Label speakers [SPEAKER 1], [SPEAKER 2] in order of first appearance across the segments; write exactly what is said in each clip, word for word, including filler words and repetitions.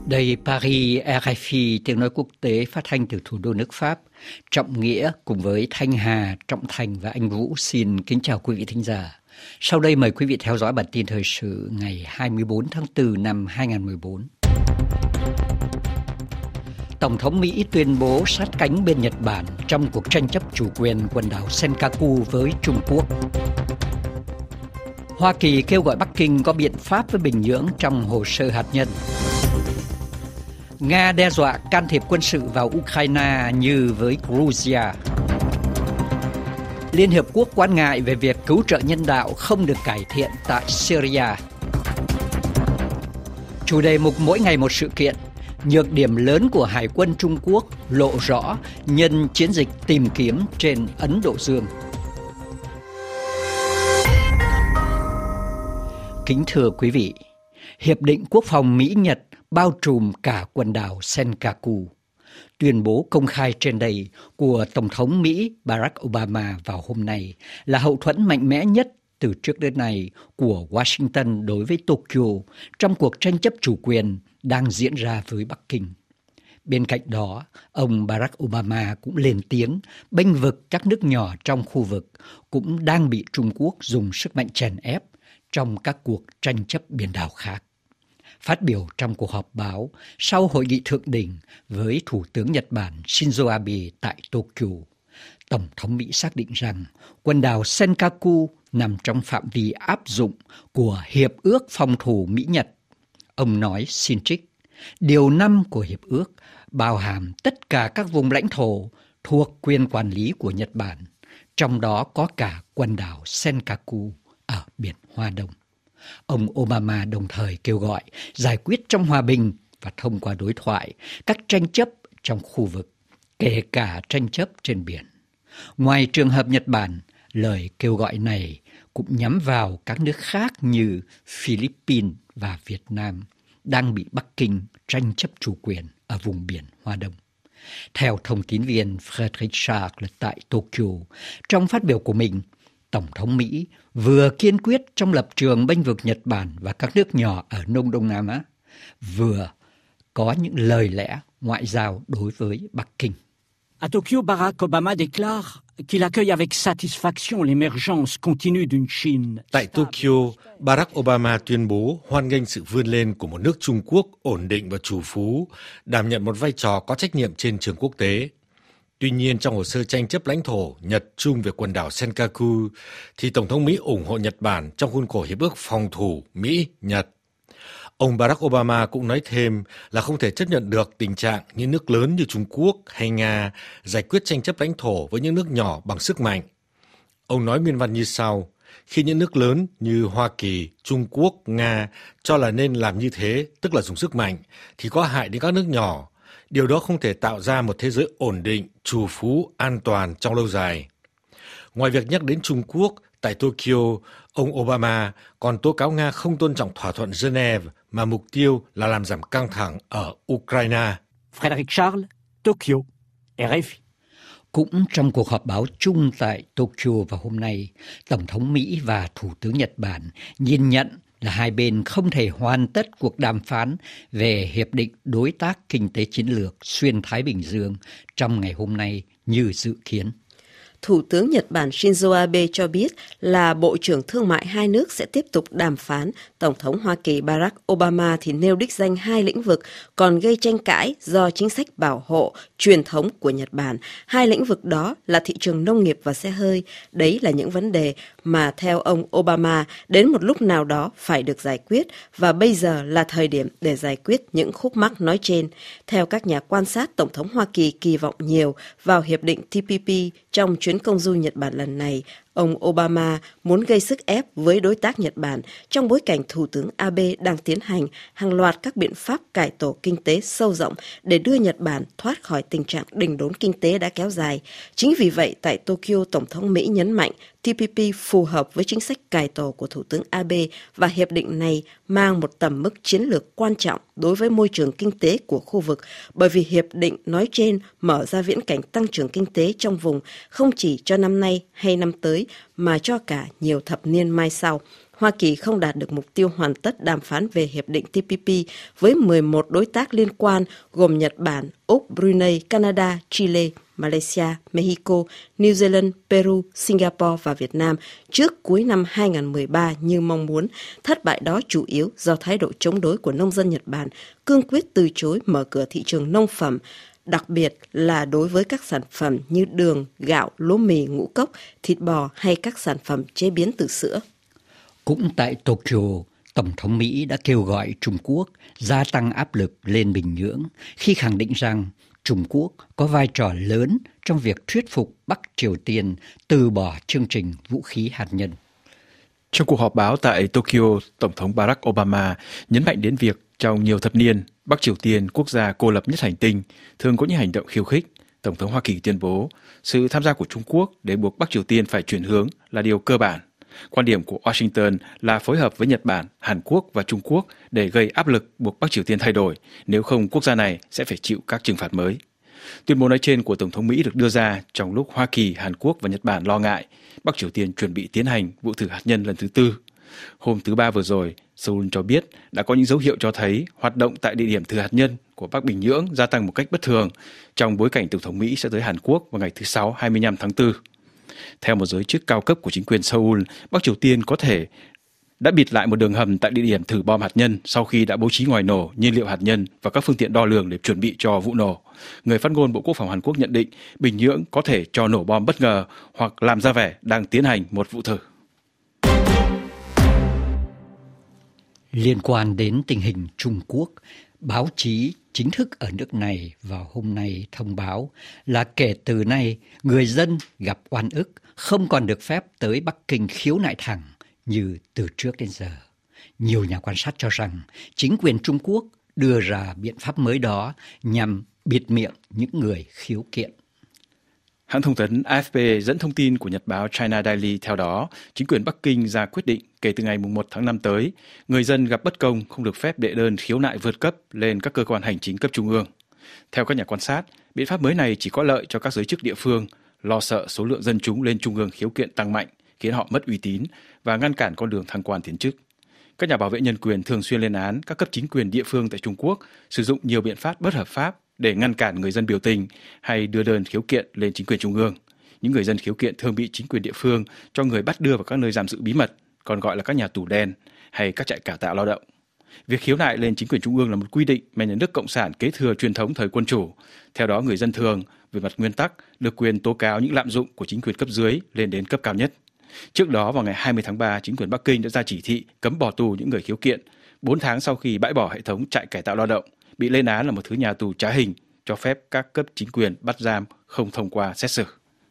[SPEAKER 1] Đây Paris, rờ ép i, tiếng nói quốc tế phát thanh từ thủ đô nước Pháp. Trọng Nghĩa cùng với Thanh Hà, Trọng Thành và anh Vũ xin kính chào quý vị thính giả. Sau đây mời quý vị theo dõi bản tin thời sự ngày hai mươi bốn tháng tư năm hai nghìn không trăm mười bốn. Tổng thống Mỹ tuyên bố sát cánh bên Nhật Bản trong cuộc tranh chấp chủ quyền quần đảo Senkaku với Trung Quốc. Hoa Kỳ kêu gọi Bắc Kinh có biện pháp với Bình Nhưỡng trong hồ sơ hạt nhân. Nga đe dọa can thiệp quân sự vào Ukraine như với Georgia. Liên Hiệp Quốc quan ngại về việc cứu trợ nhân đạo không được cải thiện tại Syria. Chủ đề mục mỗi ngày một sự kiện, nhược điểm lớn của Hải quân Trung Quốc lộ rõ nhân chiến dịch tìm kiếm trên Ấn Độ Dương. Kính thưa quý vị, Hiệp định Quốc phòng Mỹ-Nhật bao trùm cả quần đảo Senkaku. Tuyên bố công khai trên đây của Tổng thống Mỹ Barack Obama vào hôm nay là hậu thuẫn mạnh mẽ nhất từ trước đến nay của Washington đối với Tokyo trong cuộc tranh chấp chủ quyền đang diễn ra với Bắc Kinh. Bên cạnh đó, ông Barack Obama cũng lên tiếng bênh vực các nước nhỏ trong khu vực cũng đang bị Trung Quốc dùng sức mạnh chèn ép trong các cuộc tranh chấp biển đảo khác. Phát biểu trong cuộc họp báo sau hội nghị thượng đỉnh với Thủ tướng Nhật Bản Shinzo Abe tại Tokyo, Tổng thống Mỹ xác định rằng quần đảo Senkaku nằm trong phạm vi áp dụng của Hiệp ước Phòng thủ Mỹ-Nhật. Ông nói xin trích, điều năm của Hiệp ước bao hàm tất cả các vùng lãnh thổ thuộc quyền quản lý của Nhật Bản, trong đó có cả quần đảo Senkaku ở Biển Hoa Đông. Ông Obama đồng thời kêu gọi giải quyết trong hòa bình và thông qua đối thoại các tranh chấp trong khu vực, kể cả tranh chấp trên biển. Ngoài trường hợp Nhật Bản, lời kêu gọi này cũng nhắm vào các nước khác như Philippines và Việt Nam đang bị Bắc Kinh tranh chấp chủ quyền ở vùng biển Hoa Đông. Theo thông tín viên Frederick Charles tại Tokyo, trong phát biểu của mình, Tổng thống Mỹ vừa kiên quyết trong lập trường bênh vực Nhật Bản và các nước nhỏ ở Đông Đông Nam Á, vừa có những lời lẽ ngoại giao đối với Bắc Kinh.
[SPEAKER 2] À Tokyo, Barack Obama déclare qu'il accueille avec satisfaction l'émergence continue d'une Chine.
[SPEAKER 3] Tại Tokyo, Barack Obama tuyên bố hoan nghênh sự vươn lên của một nước Trung Quốc ổn định và trù phú, đảm nhận một vai trò có trách nhiệm trên trường quốc tế. Tuy nhiên, trong hồ sơ tranh chấp lãnh thổ Nhật-Trung về quần đảo Senkaku, thì Tổng thống Mỹ ủng hộ Nhật Bản trong khuôn khổ Hiệp ước Phòng thủ Mỹ-Nhật. Ông Barack Obama cũng nói thêm là không thể chấp nhận được tình trạng những nước lớn như Trung Quốc hay Nga giải quyết tranh chấp lãnh thổ với những nước nhỏ bằng sức mạnh. Ông nói nguyên văn như sau, khi những nước lớn như Hoa Kỳ, Trung Quốc, Nga cho là nên làm như thế, tức là dùng sức mạnh, thì có hại đến các nước nhỏ. Điều đó không thể tạo ra một thế giới ổn định, trù phú, an toàn trong lâu dài. Ngoài việc nhắc đến Trung Quốc, tại Tokyo, ông Obama còn tố cáo Nga không tôn trọng thỏa thuận Geneva mà mục tiêu là làm giảm căng thẳng ở Ukraine.
[SPEAKER 2] Frédéric Charles, Tokyo, rờ ép i.
[SPEAKER 1] Cũng trong cuộc họp báo chung tại Tokyo vào hôm nay, Tổng thống Mỹ và Thủ tướng Nhật Bản nhìn nhận là hai bên không thể hoàn tất cuộc đàm phán về Hiệp định Đối tác Kinh tế Chiến lược Xuyên Thái Bình Dương trong ngày hôm nay như dự kiến.
[SPEAKER 4] Thủ tướng Nhật Bản Shinzo Abe cho biết là Bộ trưởng Thương mại hai nước sẽ tiếp tục đàm phán. Tổng thống Hoa Kỳ Barack Obama thì nêu đích danh hai lĩnh vực còn gây tranh cãi do chính sách bảo hộ truyền thống của Nhật Bản. Hai lĩnh vực đó là thị trường nông nghiệp và xe hơi. Đấy là những vấn đề mà theo ông Obama đến một lúc nào đó phải được giải quyết và bây giờ là thời điểm để giải quyết những khúc mắc nói trên. Theo các nhà quan sát, Tổng thống Hoa Kỳ kỳ vọng nhiều vào hiệp định T P P trong chuyến công du Nhật Bản lần này. Ông Obama muốn gây sức ép với đối tác Nhật Bản trong bối cảnh Thủ tướng Abe đang tiến hành hàng loạt các biện pháp cải tổ kinh tế sâu rộng để đưa Nhật Bản thoát khỏi tình trạng đình đốn kinh tế đã kéo dài. Chính vì vậy, tại Tokyo, Tổng thống Mỹ nhấn mạnh T P P phù hợp với chính sách cải tổ của Thủ tướng Abe và hiệp định này mang một tầm mức chiến lược quan trọng đối với môi trường kinh tế của khu vực, bởi vì hiệp định nói trên mở ra viễn cảnh tăng trưởng kinh tế trong vùng không chỉ cho năm nay hay năm tới mà cho cả nhiều thập niên mai sau. Hoa Kỳ không đạt được mục tiêu hoàn tất đàm phán về Hiệp định T P P với mười một đối tác liên quan gồm Nhật Bản, Úc, Brunei, Canada, Chile, Malaysia, Mexico, New Zealand, Peru, Singapore và Việt Nam trước cuối năm hai không một ba như mong muốn. Thất bại đó chủ yếu do thái độ chống đối của nông dân Nhật Bản, cương quyết từ chối mở cửa thị trường nông phẩm, đặc biệt là đối với các sản phẩm như đường, gạo, lúa mì, ngũ cốc, thịt bò hay các sản phẩm chế biến từ sữa.
[SPEAKER 1] Cũng tại Tokyo, Tổng thống Mỹ đã kêu gọi Trung Quốc gia tăng áp lực lên Bình Nhưỡng khi khẳng định rằng Trung Quốc có vai trò lớn trong việc thuyết phục Bắc Triều Tiên từ bỏ chương trình vũ khí hạt nhân.
[SPEAKER 5] Trong cuộc họp báo tại Tokyo, Tổng thống Barack Obama nhấn mạnh đến việc trong nhiều thập niên, Bắc Triều Tiên, quốc gia cô lập nhất hành tinh, thường có những hành động khiêu khích. Tổng thống Hoa Kỳ tuyên bố sự tham gia của Trung Quốc để buộc Bắc Triều Tiên phải chuyển hướng là điều cơ bản. Quan điểm của Washington là phối hợp với Nhật Bản, Hàn Quốc và Trung Quốc để gây áp lực buộc Bắc Triều Tiên thay đổi, nếu không quốc gia này sẽ phải chịu các trừng phạt mới. Tuyên bố nói trên của Tổng thống Mỹ được đưa ra trong lúc Hoa Kỳ, Hàn Quốc và Nhật Bản lo ngại Bắc Triều Tiên chuẩn bị tiến hành vụ thử hạt nhân lần thứ tư. Hôm thứ Ba vừa rồi, Seoul cho biết đã có những dấu hiệu cho thấy hoạt động tại địa điểm thử hạt nhân của Bắc Bình Nhưỡng gia tăng một cách bất thường trong bối cảnh Tổng thống Mỹ sẽ tới Hàn Quốc vào ngày thứ Sáu hai mươi lăm tháng tư. Theo một giới chức cao cấp của chính quyền Seoul, Bắc Triều Tiên có thể đã bịt lại một đường hầm tại địa điểm thử bom hạt nhân sau khi đã bố trí ngòi nổ, nhiên liệu hạt nhân và các phương tiện đo lường để chuẩn bị cho vụ nổ. Người phát ngôn Bộ Quốc phòng Hàn Quốc nhận định Bình Nhưỡng có thể cho nổ bom bất ngờ hoặc làm ra vẻ đang tiến hành một vụ thử.
[SPEAKER 1] Liên quan đến tình hình Trung Quốc, báo chí chính thức ở nước này vào hôm nay thông báo là kể từ nay, người dân gặp oan ức không còn được phép tới Bắc Kinh khiếu nại thẳng như từ trước đến giờ. Nhiều nhà quan sát cho rằng chính quyền Trung Quốc đưa ra biện pháp mới đó nhằm bịt miệng những người khiếu kiện.
[SPEAKER 5] Hãng thông tấn A F P dẫn thông tin của nhật báo China Daily theo đó, chính quyền Bắc Kinh ra quyết định kể từ ngày mùng một tháng năm tới, người dân gặp bất công không được phép đệ đơn khiếu nại vượt cấp lên các cơ quan hành chính cấp trung ương. Theo các nhà quan sát, biện pháp mới này chỉ có lợi cho các giới chức địa phương, lo sợ số lượng dân chúng lên trung ương khiếu kiện tăng mạnh, khiến họ mất uy tín và ngăn cản con đường thăng quan tiến chức. Các nhà bảo vệ nhân quyền thường xuyên lên án các cấp chính quyền địa phương tại Trung Quốc sử dụng nhiều biện pháp bất hợp pháp để ngăn cản người dân biểu tình hay đưa đơn khiếu kiện lên chính quyền trung ương. Những người dân khiếu kiện thường bị chính quyền địa phương cho người bắt đưa vào các nơi giam giữ bí mật, còn gọi là các nhà tù đen hay các trại cải tạo lao động. Việc khiếu nại lên chính quyền trung ương là một quy định mà nhà nước Cộng sản kế thừa truyền thống thời quân chủ. Theo đó, người dân thường, về mặt nguyên tắc, được quyền tố cáo những lạm dụng của chính quyền cấp dưới lên đến cấp cao nhất. Trước đó, vào ngày hai mươi tháng ba, chính quyền Bắc Kinh đã ra chỉ thị cấm bỏ tù những người khiếu kiện, bốn tháng sau khi bãi bỏ hệ thống trại cải tạo lao động, bị lên án là một thứ nhà tù trá hình, cho phép các cấp chính quyền bắt giam không thông qua xét xử.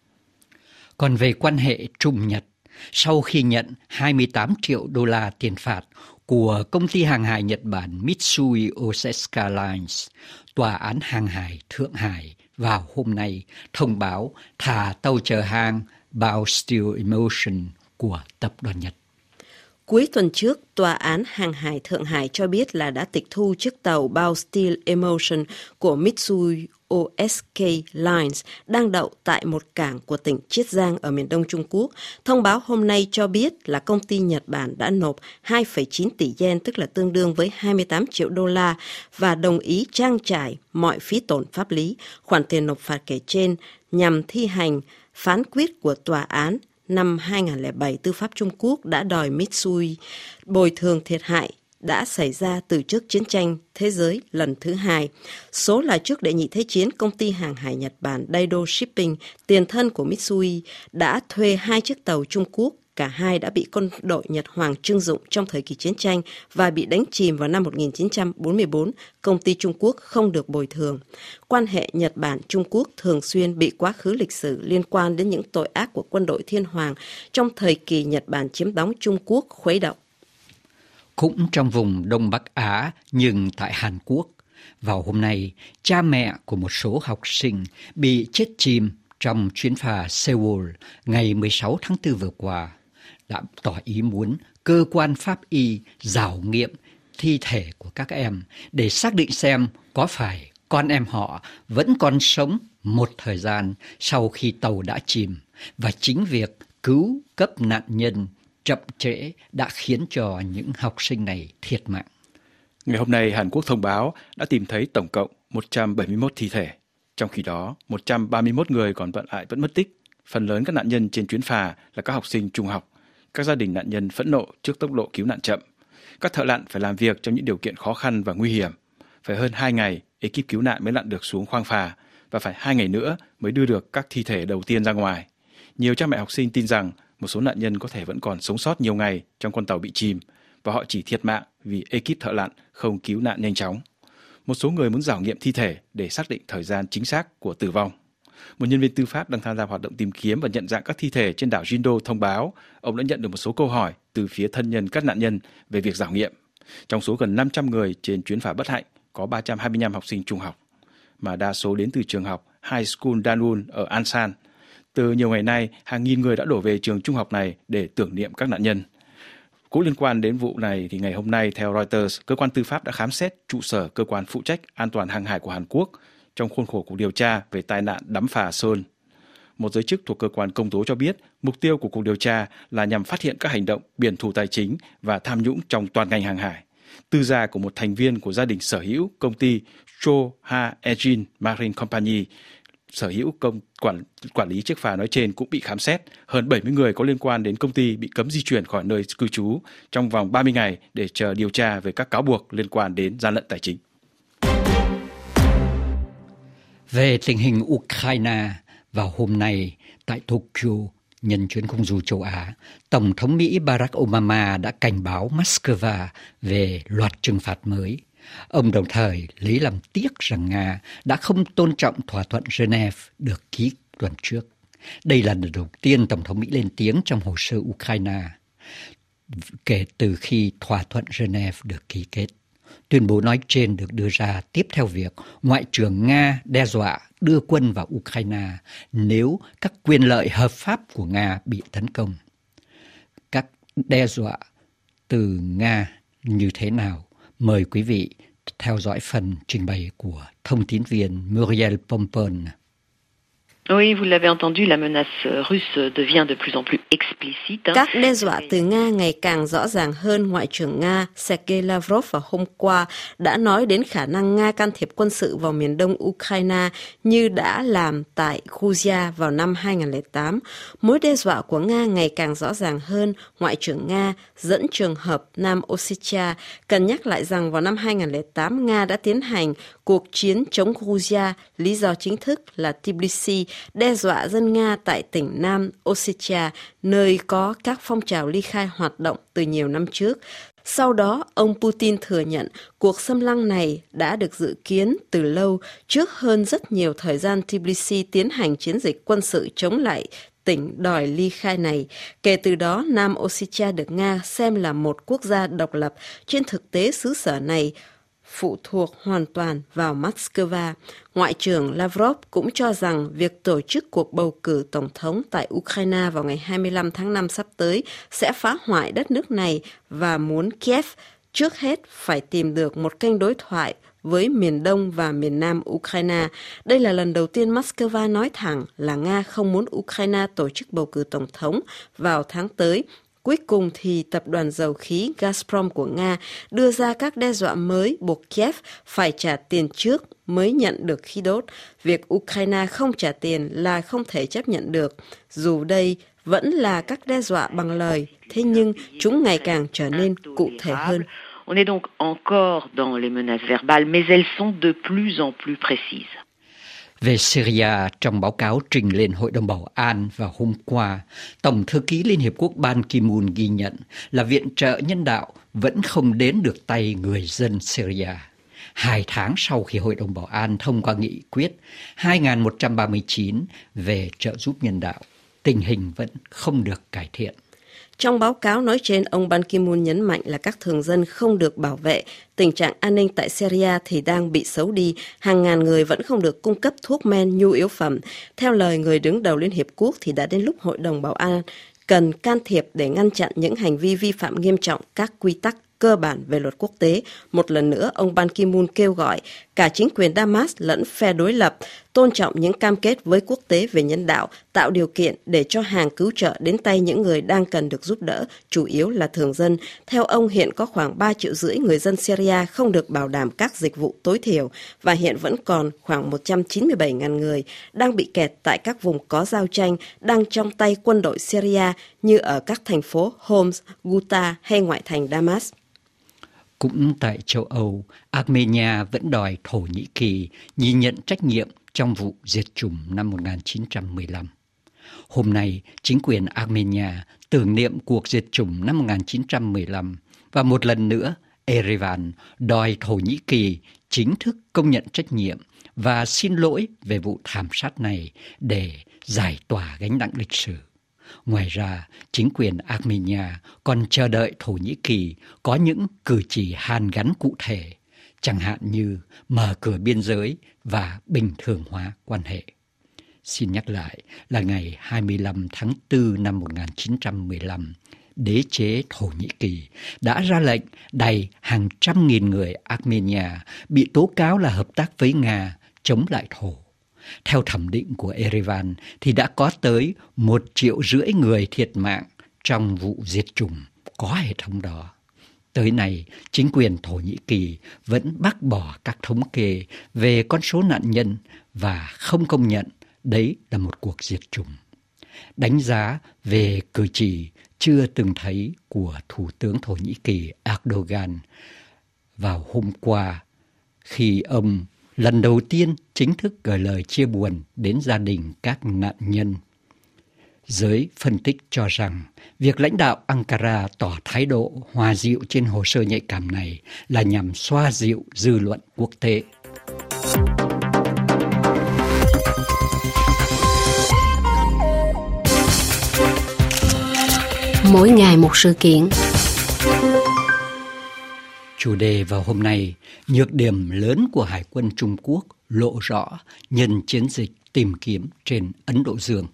[SPEAKER 1] Còn về quan hệ Trung-Nhật, sau khi nhận hai mươi tám triệu đô la tiền phạt của công ty hàng hải Nhật Bản Mitsui Oseska Lines, Tòa án hàng hải Thượng Hải vào hôm nay thông báo thả tàu chở hàng Bao Steel Emotion của tập đoàn Nhật.
[SPEAKER 4] Cuối tuần trước, Tòa án hàng hải Thượng Hải cho biết là đã tịch thu chiếc tàu Bao Steel Emotion của Mitsui o ét ca Lines đang đậu tại một cảng của tỉnh Chiết Giang ở miền đông Trung Quốc. Thông báo hôm nay cho biết là công ty Nhật Bản đã nộp hai phẩy chín tỷ yen, tức là tương đương với hai mươi tám triệu đô la, và đồng ý trang trải mọi phí tổn pháp lý. Khoản tiền nộp phạt kể trên nhằm thi hành phán quyết của tòa án năm hai không không bảy tư pháp Trung Quốc đã đòi Mitsui bồi thường thiệt hại đã xảy ra từ trước chiến tranh thế giới lần thứ hai. Số là trước đệ nhị thế chiến, công ty hàng hải Nhật Bản Daido Shipping, tiền thân của Mitsui, đã thuê hai chiếc tàu Trung Quốc. Cả hai đã bị quân đội Nhật Hoàng trưng dụng trong thời kỳ chiến tranh và bị đánh chìm vào năm một nghìn chín trăm bốn mươi tư. Công ty Trung Quốc không được bồi thường. Quan hệ Nhật Bản-Trung Quốc thường xuyên bị quá khứ lịch sử liên quan đến những tội ác của quân đội Thiên Hoàng trong thời kỳ Nhật Bản chiếm đóng Trung Quốc khuấy động.
[SPEAKER 1] Cũng trong vùng Đông Bắc Á nhưng tại Hàn Quốc, vào hôm nay, cha mẹ của một số học sinh bị chết chìm trong chuyến phà Seoul ngày mười sáu tháng tư vừa qua đã tỏ ý muốn cơ quan pháp y rảo nghiệm thi thể của các em để xác định xem có phải con em họ vẫn còn sống một thời gian sau khi tàu đã chìm, và chính việc cứu cấp nạn nhân chậm trễ đã khiến cho những học sinh này thiệt mạng.
[SPEAKER 5] Ngày hôm nay, Hàn Quốc thông báo đã tìm thấy tổng cộng một trăm bảy mươi mốt thi thể. Trong khi đó, một trăm ba mươi mốt người còn vẫn lại vẫn mất tích. Phần lớn các nạn nhân trên chuyến phà là các học sinh trung học. Các gia đình nạn nhân phẫn nộ trước tốc độ cứu nạn chậm. Các thợ lặn phải làm việc trong những điều kiện khó khăn và nguy hiểm. Phải hơn hai ngày, ekip cứu nạn mới lặn được xuống khoang phà và phải hai ngày nữa mới đưa được các thi thể đầu tiên ra ngoài. Nhiều cha mẹ học sinh tin rằng một số nạn nhân có thể vẫn còn sống sót nhiều ngày trong con tàu bị chìm và họ chỉ thiệt mạng vì ekip thợ lặn không cứu nạn nhanh chóng. Một số người muốn rảo nghiệm thi thể để xác định thời gian chính xác của tử vong. Một nhân viên tư pháp đang tham gia hoạt động tìm kiếm và nhận dạng các thi thể trên đảo Jindo thông báo ông đã nhận được một số câu hỏi từ phía thân nhân các nạn nhân về việc rảo nghiệm. Trong số gần năm trăm người trên chuyến phà bất hạnh có ba trăm hai mươi lăm học sinh trung học, mà đa số đến từ trường học High School Danwon ở Ansan. Từ nhiều ngày nay, hàng nghìn người đã đổ về trường trung học này để tưởng niệm các nạn nhân. Cũng liên quan đến vụ này, thì ngày hôm nay, theo Reuters, cơ quan tư pháp đã khám xét trụ sở cơ quan phụ trách an toàn hàng hải của Hàn Quốc trong khuôn khổ cuộc điều tra về tai nạn đắm phà Seoul. Một giới chức thuộc cơ quan công tố cho biết mục tiêu của cuộc điều tra là nhằm phát hiện các hành động biển thủ tài chính và tham nhũng trong toàn ngành hàng hải. Tư gia của một thành viên của gia đình sở hữu công ty Cho Ha Ejin Marine Company, sở hữu công quản, quản lý chiếc phà nói trên cũng bị khám xét. Hơn bảy mươi người có liên quan đến công ty bị cấm di chuyển khỏi nơi cư trú trong vòng ba mươi ngày để chờ điều tra về các cáo buộc liên quan đến gian lận tài chính.
[SPEAKER 1] Về tình hình Ukraine, vào hôm nay tại Tokyo, nhân chuyến công du châu Á, Tổng thống Mỹ Barack Obama đã cảnh báo Moscow về loạt trừng phạt mới. Ông đồng thời lấy làm tiếc rằng Nga đã không tôn trọng thỏa thuận Geneva được ký tuần trước. Đây là lần đầu tiên Tổng thống Mỹ lên tiếng trong hồ sơ Ukraine kể từ khi thỏa thuận Geneva được ký kết. Tuyên bố nói trên được đưa ra tiếp theo việc Ngoại trưởng Nga đe dọa đưa quân vào Ukraine nếu các quyền lợi hợp pháp của Nga bị tấn công. Các đe dọa từ Nga như thế nào? Mời quý vị theo dõi phần trình bày của thông tín viên Muriel Pompon.
[SPEAKER 6] Oui, vous l'avez entendu, la menace russe devient de plus en plus explicite.
[SPEAKER 4] Các đe dọa từ Nga ngày càng rõ ràng hơn. Ngoại trưởng Nga Sergei Lavrov vào hôm qua đã nói đến khả năng Nga can thiệp quân sự vào miền đông Ukraine như đã làm tại Georgia vào năm hai không không tám. Mối đe dọa của Nga ngày càng rõ ràng hơn. Ngoại trưởng Nga dẫn trường hợp Nam Ossetia cần nhắc lại rằng vào năm hai không không tám, Nga đã tiến hành cuộc chiến chống Georgia, lý do chính thức là Tbilisi, đe dọa dân Nga tại tỉnh Nam Ossetia, nơi có các phong trào ly khai hoạt động từ nhiều năm trước. Sau đó, ông Putin thừa nhận cuộc xâm lăng này đã được dự kiến từ lâu, trước hơn rất nhiều thời gian Tbilisi tiến hành chiến dịch quân sự chống lại tỉnh đòi ly khai này. Kể từ đó, Nam Ossetia được Nga xem là một quốc gia độc lập. Trên thực tế, xứ sở này phụ thuộc hoàn toàn vào Moscow. Ngoại trưởng Lavrov cũng cho rằng việc tổ chức cuộc bầu cử tổng thống tại Ukraine vào ngày hai mươi lăm tháng năm sắp tới sẽ phá hoại đất nước này và muốn Kiev trước hết phải tìm được một kênh đối thoại với miền đông và miền nam Ukraine. Đây là lần đầu tiên Moscow nói thẳng là Nga không muốn Ukraine tổ chức bầu cử tổng thống vào tháng tới. Cuối cùng thì tập đoàn dầu khí Gazprom của Nga đưa ra các đe dọa mới buộc Kiev phải trả tiền trước mới nhận được khí đốt. Việc Ukraine không trả tiền là không thể chấp nhận được. Dù đây vẫn là các đe dọa bằng lời, thế nhưng chúng ngày càng trở nên cụ thể hơn.
[SPEAKER 6] On est donc encore dans les menaces verbales, mais elles sont de plus en plus précises.
[SPEAKER 1] Về Syria, trong báo cáo trình lên Hội đồng Bảo an vào hôm qua, Tổng thư ký Liên Hiệp Quốc Ban Ki-moon ghi nhận là viện trợ nhân đạo vẫn không đến được tay người dân Syria. Hai tháng sau khi Hội đồng Bảo an thông qua nghị quyết hai nghìn một trăm ba mươi chín về trợ giúp nhân đạo, tình hình vẫn không được cải thiện.
[SPEAKER 4] Trong báo cáo nói trên, ông Ban Ki-moon nhấn mạnh là các thường dân không được bảo vệ. Tình trạng an ninh tại Syria thì đang bị xấu đi. Hàng ngàn người vẫn không được cung cấp thuốc men, nhu yếu phẩm. Theo lời người đứng đầu Liên Hiệp Quốc thì đã đến lúc Hội đồng Bảo an cần can thiệp để ngăn chặn những hành vi vi phạm nghiêm trọng các quy tắc cơ bản về luật quốc tế. Một lần nữa, ông Ban Ki-moon kêu gọi cả chính quyền Damas lẫn phe đối lập tôn trọng những cam kết với quốc tế về nhân đạo, tạo điều kiện để cho hàng cứu trợ đến tay những người đang cần được giúp đỡ, chủ yếu là thường dân. Theo ông, hiện có khoảng ba triệu rưỡi người dân Syria không được bảo đảm các dịch vụ tối thiểu và hiện vẫn còn khoảng một trăm chín mươi bảy nghìn người đang bị kẹt tại các vùng có giao tranh, đang trong tay quân đội Syria như ở các thành phố Homs, Ghouta hay ngoại thành Damas.
[SPEAKER 1] Cũng tại châu Âu, Armenia vẫn đòi Thổ Nhĩ Kỳ nhìn nhận trách nhiệm trong vụ diệt chủng năm một nghìn chín trăm mười lăm. Hôm nay, chính quyền Armenia tưởng niệm cuộc diệt chủng năm một nghìn chín trăm mười lăm và một lần nữa, Yerevan đòi Thổ Nhĩ Kỳ chính thức công nhận trách nhiệm và xin lỗi về vụ thảm sát này để giải tỏa gánh nặng lịch sử. Ngoài ra, chính quyền Armenia còn chờ đợi Thổ Nhĩ Kỳ có những cử chỉ hàn gắn cụ thể, chẳng hạn như mở cửa biên giới và bình thường hóa quan hệ. Xin nhắc lại là ngày hai mươi lăm tháng tư năm một nghìn chín trăm mười lăm, đế chế Thổ Nhĩ Kỳ đã ra lệnh đày hàng trăm nghìn người Armenia bị tố cáo là hợp tác với Nga chống lại Thổ. Theo thẩm định của Yerevan thì đã có tới một triệu rưỡi người thiệt mạng trong vụ diệt chủng có hệ thống đó. Tới nay, chính quyền Thổ Nhĩ Kỳ vẫn bác bỏ các thống kê về con số nạn nhân và không công nhận đấy là một cuộc diệt chủng. Đánh giá về cử chỉ chưa từng thấy của Thủ tướng Thổ Nhĩ Kỳ Erdogan vào hôm qua khi ông lần đầu tiên chính thức gửi lời chia buồn đến gia đình các nạn nhân. Giới phân tích cho rằng việc lãnh đạo Ankara tỏ thái độ hòa dịu trên hồ sơ nhạy cảm này là nhằm xoa dịu dư luận quốc tế.
[SPEAKER 4] Mỗi ngày một sự kiện.
[SPEAKER 1] Chủ đề vào hôm nay, nhược điểm lớn của Hải quân Trung Quốc lộ rõ nhân chiến dịch tìm kiếm trên Ấn Độ Dương.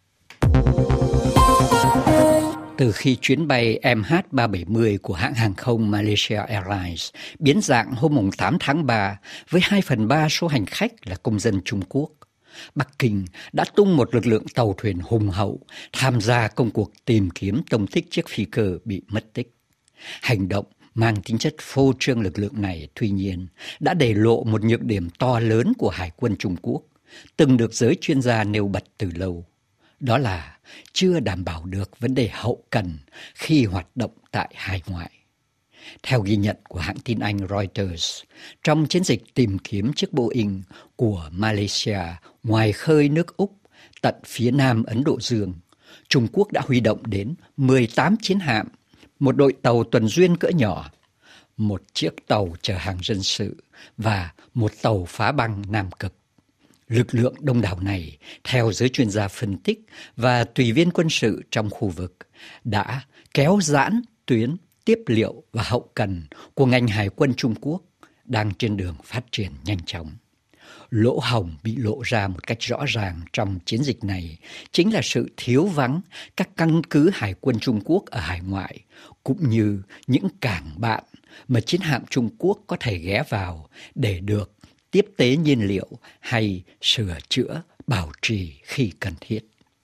[SPEAKER 1] Từ khi chuyến bay M H ba bảy mươi của hãng hàng không Malaysia Airlines biến dạng hôm tám tháng ba với hai phần ba số hành khách là công dân Trung Quốc, Bắc Kinh đã tung một lực lượng tàu thuyền hùng hậu tham gia công cuộc tìm kiếm tông tích chiếc phi cơ bị mất tích. Hành động mang tính chất phô trương lực lượng này tuy nhiên đã để lộ một nhược điểm to lớn của Hải quân Trung Quốc, từng được giới chuyên gia nêu bật từ lâu. Đó là chưa đảm bảo được vấn đề hậu cần khi hoạt động tại hải ngoại. Theo ghi nhận của hãng tin Anh Reuters, trong chiến dịch tìm kiếm chiếc Boeing của Malaysia ngoài khơi nước Úc tận phía nam Ấn Độ Dương, Trung Quốc đã huy động đến mười tám chiến hạm, một đội tàu tuần duyên cỡ nhỏ, một chiếc tàu chở hàng dân sự và một tàu phá băng Nam Cực. Lực lượng đông đảo này, theo giới chuyên gia phân tích và tùy viên quân sự trong khu vực, đã kéo giãn tuyến tiếp liệu và hậu cần của ngành Hải quân Trung Quốc đang trên đường phát triển nhanh chóng. Lỗ hổng bị lộ ra một cách rõ ràng trong chiến dịch này chính là sự thiếu vắng các căn cứ Hải quân Trung Quốc ở hải ngoại, cũng như những cảng bạn mà chiến hạm Trung Quốc có thể ghé vào để được tiếp tế nhiên liệu hay sửa chữa, bảo trì khi cần thiết.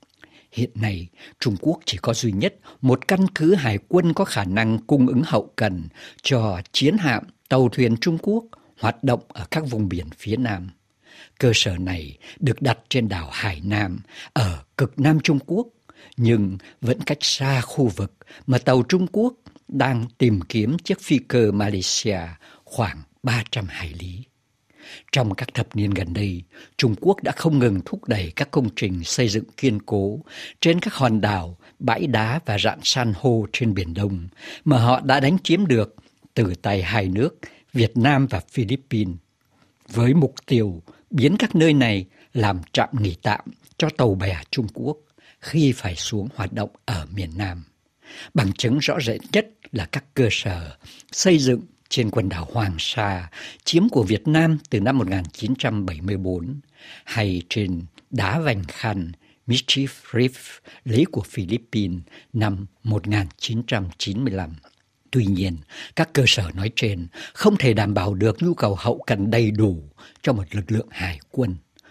[SPEAKER 1] Hiện nay, Trung Quốc chỉ có duy nhất một căn cứ hải quân có khả năng cung ứng hậu cần cho chiến hạm, tàu thuyền Trung Quốc hoạt động ở các vùng biển phía Nam. Cơ sở này được đặt trên đảo Hải Nam ở cực Nam Trung Quốc, nhưng vẫn cách xa khu vực mà tàu Trung Quốc đang tìm kiếm chiếc phi cơ Malaysia khoảng ba trăm hải lý. Trong các thập niên gần đây, Trung Quốc đã không ngừng thúc đẩy các công trình xây dựng kiên cố trên các hòn đảo, bãi đá và rạn san hô trên Biển Đông mà họ đã đánh chiếm được từ tay hai nước Việt Nam và Philippines, với mục tiêu biến các nơi này làm trạm nghỉ tạm cho tàu bè Trung Quốc khi phải xuống hoạt động ở miền Nam. Bằng chứng rõ rệt nhất là các cơ sở xây dựng trên quần đảo Hoàng Sa chiếm của Việt Nam từ năm một nghìn chín trăm bảy mươi tư, hay trên đá Vành Khăn Mischief Reef lấy của Philippines năm một nghìn chín trăm chín mươi lăm. Tuy nhiên, các cơ sở nói trên không thể đảm bảo được nhu cầu hậu cần đầy đủ cho một lực lượng hải quân.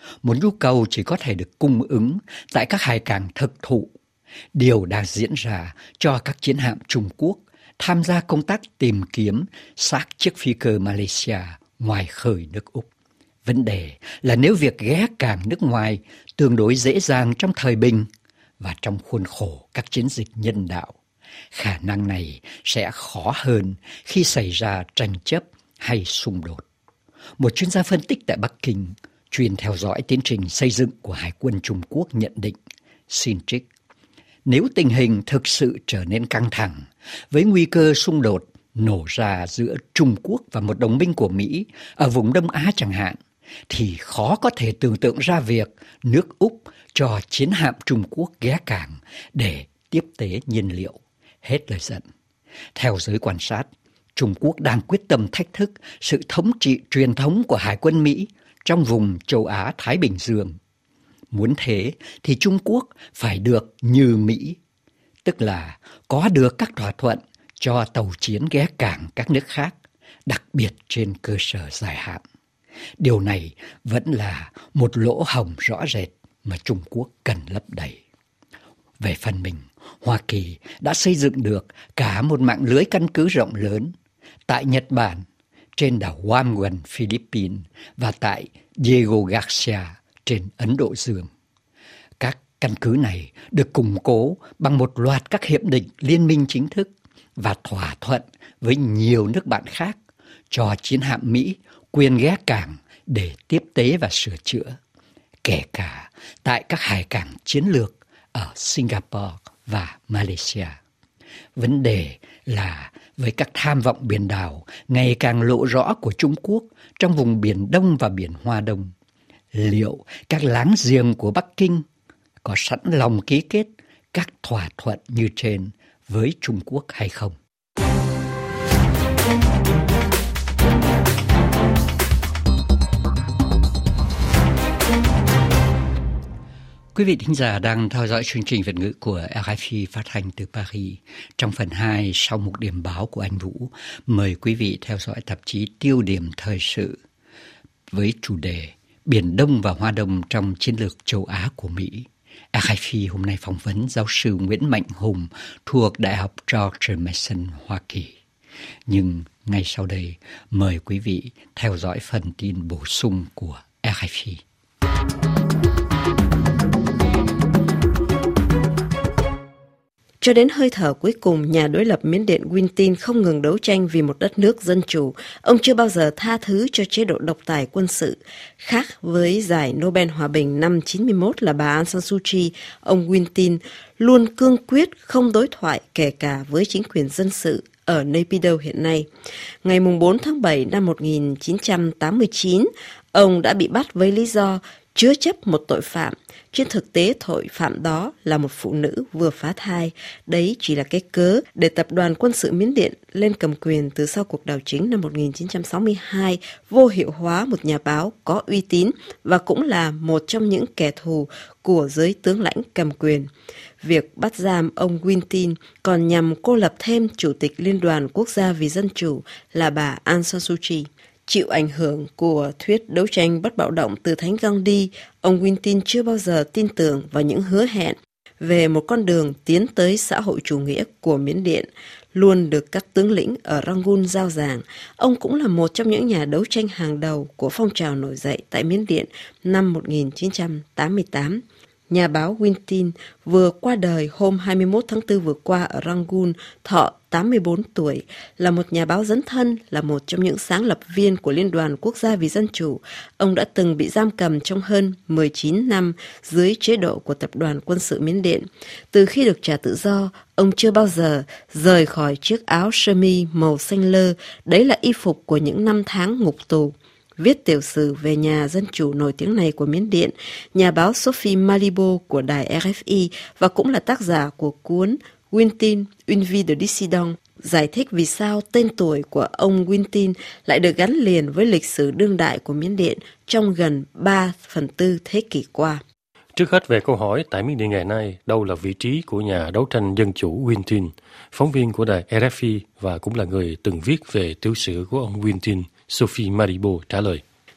[SPEAKER 1] một nhu cầu chỉ có thể được cung ứng tại các hải cảng thực thụ. Điều đang diễn ra cho các chiến hạm Trung Quốc tham gia công tác tìm kiếm xác chiếc phi cơ Malaysia ngoài khơi nước Úc. Vấn đề là nếu việc ghé cảng nước ngoài tương đối dễ dàng trong thời bình và trong khuôn khổ các chiến dịch nhân đạo, khả năng này sẽ khó hơn khi xảy ra tranh chấp hay xung đột. Một chuyên gia phân tích tại Bắc Kinh, chuyên theo dõi tiến trình xây dựng của Hải quân Trung Quốc nhận định, xin trích, nếu tình hình thực sự trở nên căng thẳng, với nguy cơ xung đột nổ ra giữa Trung Quốc và một đồng minh của Mỹ ở vùng Đông Á chẳng hạn, thì khó có thể tưởng tượng ra việc nước Úc cho chiến hạm Trung Quốc ghé cảng để tiếp tế nhiên liệu. Hết lời dẫn. Theo giới quan sát, Trung Quốc đang quyết tâm thách thức sự thống trị truyền thống của Hải quân Mỹ trong vùng châu Á-Thái Bình Dương. Muốn thế thì Trung Quốc phải được như Mỹ, tức là có được các thỏa thuận cho tàu chiến ghé cảng các nước khác, đặc biệt trên cơ sở dài hạn. Điều này vẫn là một lỗ hổng rõ rệt mà Trung Quốc cần lấp đầy. Về phần mình, Hoa Kỳ đã xây dựng được cả một mạng lưới căn cứ rộng lớn tại Nhật Bản, trên đảo Guam gần Philippines và tại Diego Garcia trên Ấn Độ Dương. Các căn cứ này được củng cố bằng một loạt các hiệp định liên minh chính thức và thỏa thuận với nhiều nước bạn khác cho chiến hạm Mỹ quyền ghé cảng để tiếp tế và sửa chữa, kể cả tại các hải cảng chiến lược ở Singapore và Malaysia. Vấn đề là với các tham vọng biển đảo ngày càng lộ rõ của Trung Quốc trong vùng Biển Đông và Biển Hoa Đông, liệu các láng giềng của Bắc Kinh có sẵn lòng ký kết các thỏa thuận như trên với Trung Quốc hay không? Quý vị thính giả đang theo dõi chương trình Việt ngữ của rờ ép i phát thanh từ Paris. Trong phần hai, sau một điểm báo của anh Vũ, mời quý vị theo dõi tạp chí Tiêu điểm thời sự với chủ đề Biển Đông và Hoa Đông trong chiến lược châu Á của Mỹ. rờ ép i hôm nay phỏng vấn giáo sư Nguyễn Mạnh Hùng thuộc Đại học George Mason, Hoa Kỳ. Nhưng ngay sau đây, mời quý vị theo dõi phần tin bổ sung của rờ ép i.
[SPEAKER 4] Cho đến hơi thở cuối cùng, nhà đối lập Miến Điện Win Tin không ngừng đấu tranh vì một đất nước dân chủ. Ông chưa bao giờ tha thứ cho chế độ độc tài quân sự. Khác với giải Nobel Hòa bình năm chín mươi mốt là bà Aung San Suu Kyi, ông Win Tin luôn cương quyết không đối thoại kể cả với chính quyền dân sự ở Naypyidaw hiện nay. Ngày bốn tháng bảy năm một nghìn chín trăm tám mươi chín, ông đã bị bắt với lý do chứa chấp một tội phạm. Trên thực tế, tội phạm đó là một phụ nữ vừa phá thai. Đấy chỉ là cái cớ để tập đoàn quân sự Miến Điện lên cầm quyền từ sau cuộc đảo chính năm một nghìn chín trăm sáu mươi hai, vô hiệu hóa một nhà báo có uy tín và cũng là một trong những kẻ thù của giới tướng lãnh cầm quyền. Việc bắt giam ông Win Tin còn nhằm cô lập thêm Chủ tịch Liên đoàn Quốc gia vì Dân chủ là bà Aung San Suu Kyi. Chịu ảnh hưởng của thuyết đấu tranh bất bạo động từ Thánh Gandhi, ông Win Tin chưa bao giờ tin tưởng vào những hứa hẹn về một con đường tiến tới xã hội chủ nghĩa của Miến Điện, luôn được các tướng lĩnh ở Rangoon rao giảng. Ông cũng là một trong những nhà đấu tranh hàng đầu của phong trào nổi dậy tại Miến Điện năm một nghìn chín trăm tám mươi tám. Nhà báo Win Tin vừa qua đời hôm hai mươi mốt tháng tư vừa qua ở Rangoon, thọ tám mươi bốn tuổi, là một nhà báo dấn thân, là một trong những sáng lập viên của Liên đoàn Quốc gia vì Dân chủ. Ông đã từng bị giam cầm trong hơn mười chín năm dưới chế độ của tập đoàn quân sự Miến Điện. Từ khi được trả tự do, ông chưa bao giờ rời khỏi chiếc áo sơ mi màu xanh lơ, đấy là y phục của những năm tháng ngục tù. Viết tiểu sử về nhà dân chủ nổi tiếng này của Miến Điện, nhà báo Sophie Malibo của đài rờ ép i và cũng là tác giả của cuốn Win Tin, Une vie de dissident, giải thích vì sao tên tuổi của ông Win Tin lại được gắn liền với lịch sử đương đại của Miến Điện trong gần ba phần tư thế kỷ qua.
[SPEAKER 7] Trước hết về câu hỏi tại Miến Điện ngày nay, đâu là vị trí của nhà đấu tranh dân chủ Win Tin? Phóng viên của đài rờ ép i và cũng là người từng viết về tiểu sử của ông Win Tin, Sophie Malibo trả lời.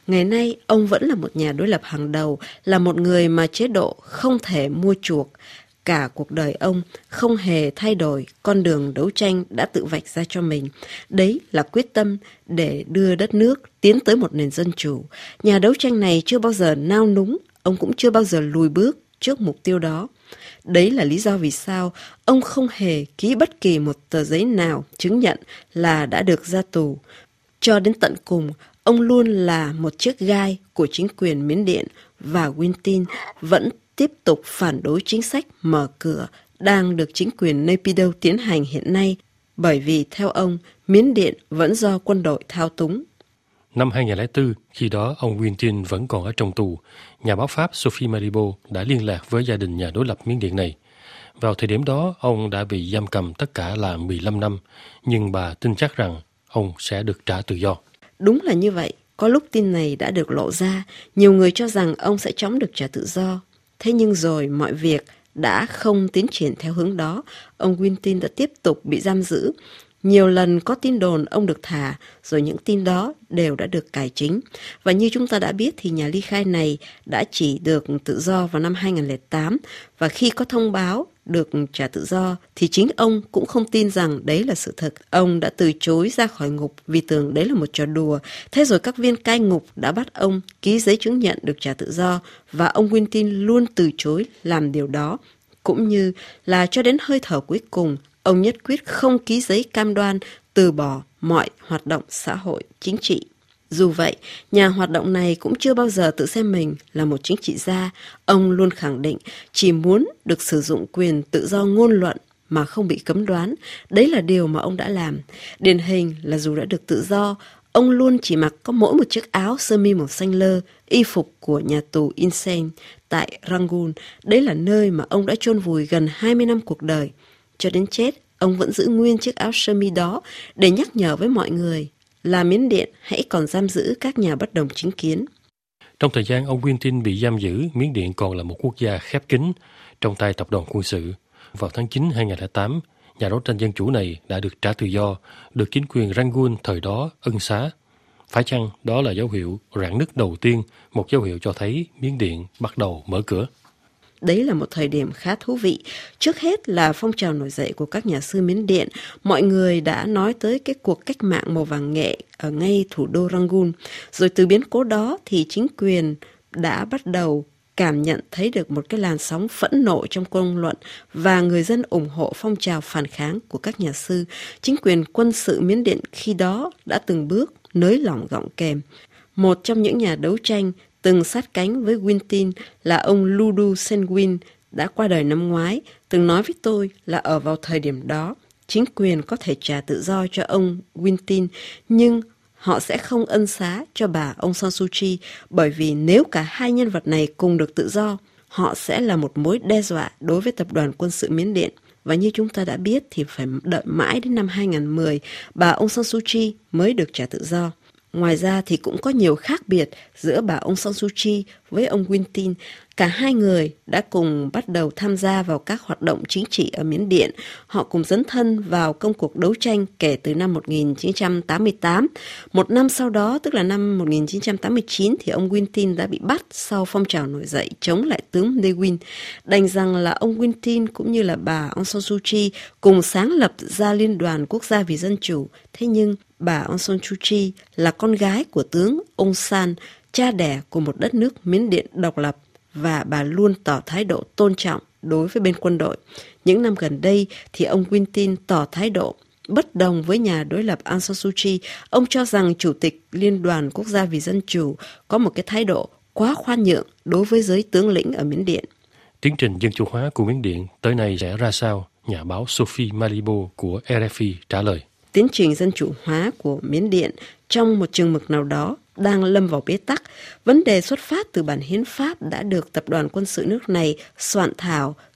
[SPEAKER 4] Ngày nay, ông vẫn là một nhà đối lập hàng đầu, là một người mà chế độ không thể mua chuộc. Cả cuộc đời ông không hề thay đổi con đường đấu tranh đã tự vạch ra cho mình. Đấy là quyết tâm để đưa đất nước tiến tới một nền dân chủ. Nhà đấu tranh này chưa bao giờ nao núng, ông cũng chưa bao giờ lùi bước trước mục tiêu đó. Đấy là lý do vì sao ông không hề ký bất kỳ một tờ giấy nào chứng nhận là đã được ra tù. Cho đến tận cùng, ông luôn là một chiếc gai của chính quyền Miến Điện và Win Tin vẫn tiếp tục phản đối chính sách mở cửa đang được chính quyền Naypyidaw tiến hành hiện nay, bởi vì theo ông, Miến Điện vẫn do quân đội thao túng.
[SPEAKER 7] Năm hai nghìn không trăm lẻ bốn, khi đó ông Win Tin vẫn còn ở trong tù, nhà báo Pháp Sophie Maribo đã liên lạc với gia đình nhà đối lập Miến Điện này. Vào thời điểm đó, ông đã bị giam cầm tất cả là mười lăm năm, nhưng bà tin chắc rằng ông sẽ được trả tự do.
[SPEAKER 4] Đúng là như vậy, có lúc tin này đã được lộ ra, nhiều người cho rằng ông sẽ chóng được trả tự do. Thế nhưng rồi mọi việc đã không tiến triển theo hướng đó, ông Win Tin đã tiếp tục bị giam giữ. Nhiều lần có tin đồn ông được thả, rồi những tin đó đều đã được cải chính. Và như chúng ta đã biết thì nhà ly khai này đã chỉ được tự do vào năm hai nghìn không trăm lẻ tám, và khi có thông báo được trả tự do thì chính ông cũng không tin rằng đấy là sự thật. Ông đã từ chối ra khỏi ngục vì tưởng đấy là một trò đùa. Thế rồi các viên cai ngục đã bắt ông ký giấy chứng nhận được trả tự do, và ông Win Tin luôn từ chối làm điều đó, cũng như là cho đến hơi thở cuối cùng, ông nhất quyết không ký giấy cam đoan từ bỏ mọi hoạt động xã hội, chính trị. Dù vậy, nhà hoạt động này cũng chưa bao giờ tự xem mình là một chính trị gia. Ông luôn khẳng định chỉ muốn được sử dụng quyền tự do ngôn luận mà không bị cấm đoán. Đấy là điều mà ông đã làm. Điển hình là dù đã được tự do, ông luôn chỉ mặc có mỗi một chiếc áo sơ mi màu xanh lơ, y phục của nhà tù Insein tại Rangoon. Đấy là nơi mà ông đã chôn vùi gần hai mươi năm cuộc đời. Cho đến chết, ông vẫn giữ nguyên chiếc áo sơ mi đó để nhắc nhở với mọi người là Miến Điện hãy còn giam giữ các nhà bất đồng chính kiến.
[SPEAKER 7] Trong thời gian ông Win Tin bị giam giữ, Miến Điện còn là một quốc gia khép kín trong tay tập đoàn quân sự. Vào tháng chín hai nghìn không trăm lẻ tám, nhà đấu tranh dân chủ này đã được trả tự do, được chính quyền Rangoon thời đó ân xá. Phải chăng đó là dấu hiệu rạn nứt đầu tiên, một dấu hiệu cho thấy Miến Điện bắt đầu mở cửa?
[SPEAKER 4] Đấy là một thời điểm khá thú vị. Trước hết là phong trào nổi dậy của các nhà sư Miến Điện. Mọi người đã nói tới cái cuộc cách mạng màu vàng nghệ ở ngay thủ đô Rangoon. Rồi từ biến cố đó thì chính quyền đã bắt đầu cảm nhận thấy được một cái làn sóng phẫn nộ trong công luận và người dân ủng hộ phong trào phản kháng của các nhà sư. Chính quyền quân sự Miến Điện khi đó đã từng bước nới lỏng gọng kềm. Một trong những nhà đấu tranh từng sát cánh với Win Tin là ông Ludu Senwin đã qua đời năm ngoái, từng nói với tôi là ở vào thời điểm đó, chính quyền có thể trả tự do cho ông Win Tin, nhưng họ sẽ không ân xá cho bà Aung San Suu Kyi, bởi vì nếu cả hai nhân vật này cùng được tự do, họ sẽ là một mối đe dọa đối với tập đoàn quân sự Miến Điện. Và như chúng ta đã biết thì phải đợi mãi đến năm hai nghìn không trăm mười, bà Aung San Suu Kyi mới được trả tự do. Ngoài ra thì cũng có nhiều khác biệt giữa bà Aung San Suu Kyi với ông Win Tin. Cả hai người đã cùng bắt đầu tham gia vào các hoạt động chính trị ở Miến Điện. Họ cùng dấn thân vào công cuộc đấu tranh kể từ năm một nghìn chín trăm tám mươi tám. Một năm sau đó, tức là năm một nghìn chín trăm tám mươi chín, thì ông Win Tin đã bị bắt sau phong trào nổi dậy chống lại tướng Ne Win. Đành rằng là ông Win Tin cũng như là bà Aung San Suu Kyi cùng sáng lập ra Liên đoàn Quốc gia vì Dân chủ. Thế nhưng bà Aung San Suu Kyi là con gái của tướng Aung San, cha đẻ của một đất nước Miến Điện độc lập, và bà luôn tỏ thái độ tôn trọng đối với bên quân đội. Những năm gần đây thì ông Win Tin tỏ thái độ bất đồng với nhà đối lập Aung San Suu Kyi. Ông cho rằng Chủ tịch Liên đoàn Quốc gia vì Dân chủ có một cái thái độ quá khoan nhượng đối với giới tướng lĩnh ở Miến Điện.
[SPEAKER 7] Tiến trình dân chủ hóa của Miến Điện tới nay sẽ ra sao? Nhà báo Sophie Maribo của R F I trả lời.
[SPEAKER 4] Tiến trình dân chủ hóa của Miến Điện trong một chừng mực nào đó đang lâm vào bế tắc. Vấn đề xuất phát từ bản hiến pháp đã được tập đoàn quân sự nước này soạn thảo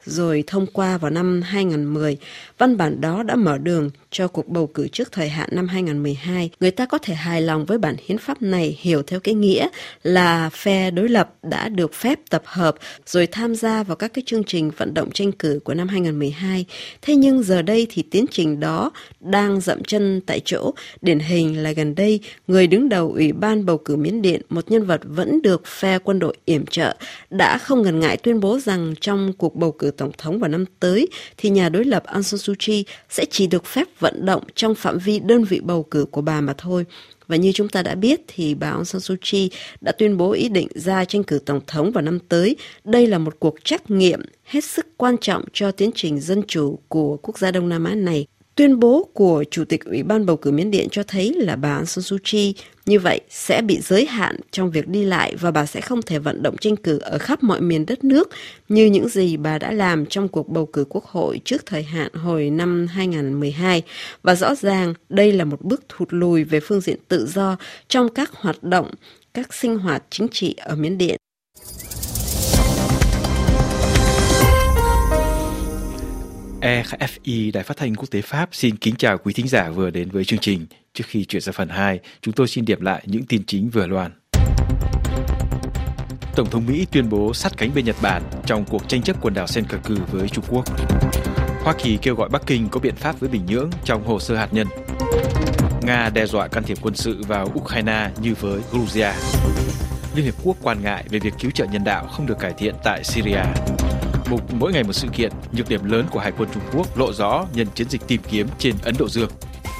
[SPEAKER 4] rồi thông qua vào năm hai nghìn mười. Văn bản đó đã mở đường cho cuộc bầu cử trước thời hạn năm hai nghìn mười hai. Người ta có thể hài lòng với bản hiến pháp này, hiểu theo cái nghĩa là phe đối lập đã được phép tập hợp rồi tham gia vào các cái chương trình vận động tranh cử của năm hai nghìn mười hai. Thế nhưng giờ đây thì tiến trình đó đang dậm chân tại chỗ. Điển hình là gần đây, người đứng đầu Ủy ban bầu cử Miến Điện, một nhân vật vẫn được phe quân đội yểm trợ, đã không ngần ngại tuyên bố rằng trong cuộc bầu cử tổng thống vào năm tới thì nhà đối lập Aung San Suu Kyi sẽ chỉ được phép vận động trong phạm vi đơn vị bầu cử của bà mà thôi. Và như chúng ta đã biết thì bà Aung San Suu Kyi đã tuyên bố ý định ra tranh cử tổng thống vào năm tới. Đây là một cuộc trắc nghiệm hết sức quan trọng cho tiến trình dân chủ của quốc gia Đông Nam Á này. Tuyên bố của Chủ tịch Ủy ban bầu cử Miến Điện cho thấy là bà Aung San Suu Kyi như vậy sẽ bị giới hạn trong việc đi lại và bà sẽ không thể vận động tranh cử ở khắp mọi miền đất nước như những gì bà đã làm trong cuộc bầu cử quốc hội trước thời hạn hồi năm hai nghìn mười hai. Và rõ ràng đây là một bước thụt lùi về phương diện tự do trong các hoạt động, các sinh hoạt chính trị ở Miến Điện.
[SPEAKER 5] e ép i, Đài Phát thanh Quốc tế Pháp, xin kính chào quý thính giả vừa đến với chương trình. Trước khi chuyển sang phần hai, chúng tôi xin điểm lại những tin chính vừa loan. Tổng thống Mỹ tuyên bố sát cánh bên Nhật Bản trong cuộc tranh chấp quần đảo Senkaku với Trung Quốc. Hoa Kỳ kêu gọi Bắc Kinh có biện pháp với Bình Nhưỡng trong hồ sơ hạt nhân. Nga đe dọa can thiệp quân sự vào Ukraine như với Georgia. Liên Hiệp Quốc quan ngại về việc cứu trợ nhân đạo không được cải thiện tại Syria. Mục mỗi ngày một sự kiện, nhược điểm lớn của Hải quân Trung Quốc lộ rõ nhân chiến dịch tìm kiếm trên Ấn Độ Dương.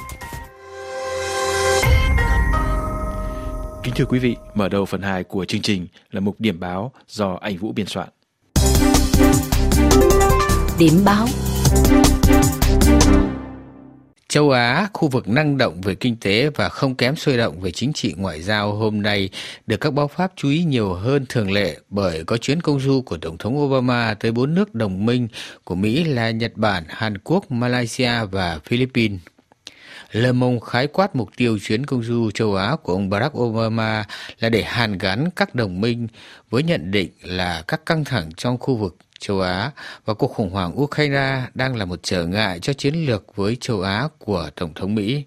[SPEAKER 5] Kính thưa quý vị, mở đầu phần hai của chương trình là mục điểm báo do anh Vũ biên soạn.
[SPEAKER 8] Điểm báo.
[SPEAKER 9] Châu Á, khu vực năng động về kinh tế và không kém sôi động về chính trị ngoại giao hôm nay được các báo Pháp chú ý nhiều hơn thường lệ bởi có chuyến công du của Tổng thống Obama tới bốn nước đồng minh của Mỹ là Nhật Bản, Hàn Quốc, Malaysia và Philippines. Le Monde khái quát mục tiêu chuyến công du châu Á của ông Barack Obama là để hàn gắn các đồng minh với nhận định là các căng thẳng trong khu vực châu Á và cuộc khủng hoảng Ukraine đang là một trở ngại cho chiến lược với châu Á của Tổng thống Mỹ.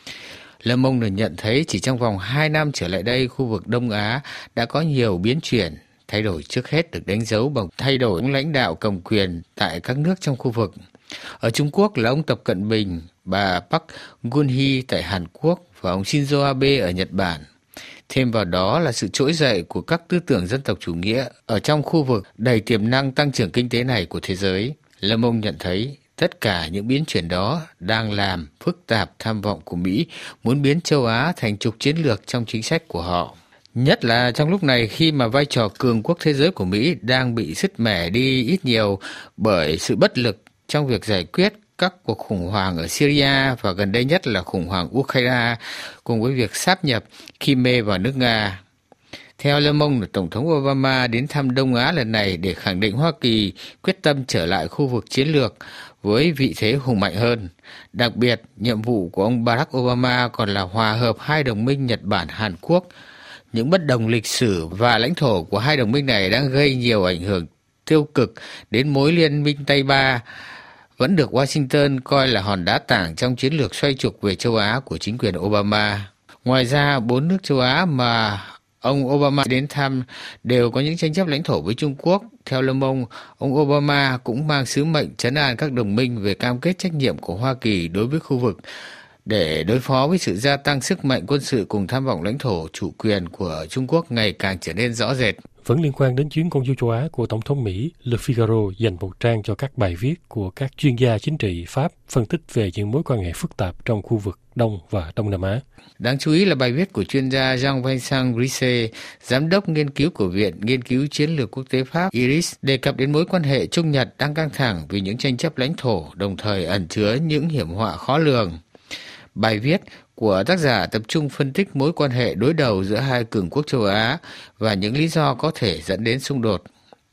[SPEAKER 9] Le Monde nhận thấy chỉ trong vòng hai năm trở lại đây, khu vực Đông Á đã có nhiều biến chuyển. Thay đổi trước hết được đánh dấu bằng thay đổi lãnh đạo cầm quyền tại các nước trong khu vực. Ở Trung Quốc là ông Tập Cận Bình, bà Park Geun-hye tại Hàn Quốc và ông Shinzo Abe ở Nhật Bản. Thêm vào đó là sự trỗi dậy của các tư tưởng dân tộc chủ nghĩa ở trong khu vực đầy tiềm năng tăng trưởng kinh tế này của thế giới. Le Monde nhận thấy tất cả những biến chuyển đó đang làm phức tạp tham vọng của Mỹ muốn biến châu Á thành trục chiến lược trong chính sách của họ. Nhất là trong lúc này khi mà vai trò cường quốc thế giới của Mỹ đang bị sứt mẻ đi ít nhiều bởi sự bất lực trong việc giải quyết các cuộc khủng hoảng ở Syria và gần đây nhất là khủng hoảng Ukraine cùng với việc sáp nhập Crimea vào nước Nga. Theo Le Monde, Tổng thống Obama đến thăm Đông Á lần này để khẳng định Hoa Kỳ quyết tâm trở lại khu vực chiến lược với vị thế hùng mạnh hơn. Đặc biệt, nhiệm vụ của ông Barack Obama còn là hòa hợp hai đồng minh Nhật Bản, Hàn Quốc. Những bất đồng lịch sử và lãnh thổ của hai đồng minh này đang gây nhiều ảnh hưởng tiêu cực đến mối liên minh Tây Ba, vẫn được Washington coi là hòn đá tảng trong chiến lược xoay trục về châu Á của chính quyền Obama. Ngoài ra, bốn nước châu Á mà ông Obama đến thăm đều có những tranh chấp lãnh thổ với Trung Quốc. Theo Le Monde, ông Obama cũng mang sứ mệnh trấn an các đồng minh về cam kết trách nhiệm của Hoa Kỳ đối với khu vực để đối phó với sự gia tăng sức mạnh quân sự cùng tham vọng lãnh thổ chủ quyền của Trung Quốc ngày càng trở nên rõ rệt.
[SPEAKER 7] Vẫn liên quan đến chuyến công du châu Á của Tổng thống Mỹ, Le Figaro dành một trang cho các bài viết của các chuyên gia chính trị Pháp phân tích về những mối quan hệ phức tạp trong khu vực Đông và Đông Nam Á.
[SPEAKER 9] Đáng chú ý là bài viết của chuyên gia Jean-Vincent Grisset, giám đốc nghiên cứu của Viện Nghiên cứu Chiến lược Quốc tế Pháp I R I S, đề cập đến mối quan hệ Trung-Nhật đang căng thẳng vì những tranh chấp lãnh thổ, đồng thời ẩn chứa những hiểm họa khó lường. Bài viết của tác giả tập trung phân tích mối quan hệ đối đầu giữa hai cường quốc châu Á và những lý do có thể dẫn đến xung đột.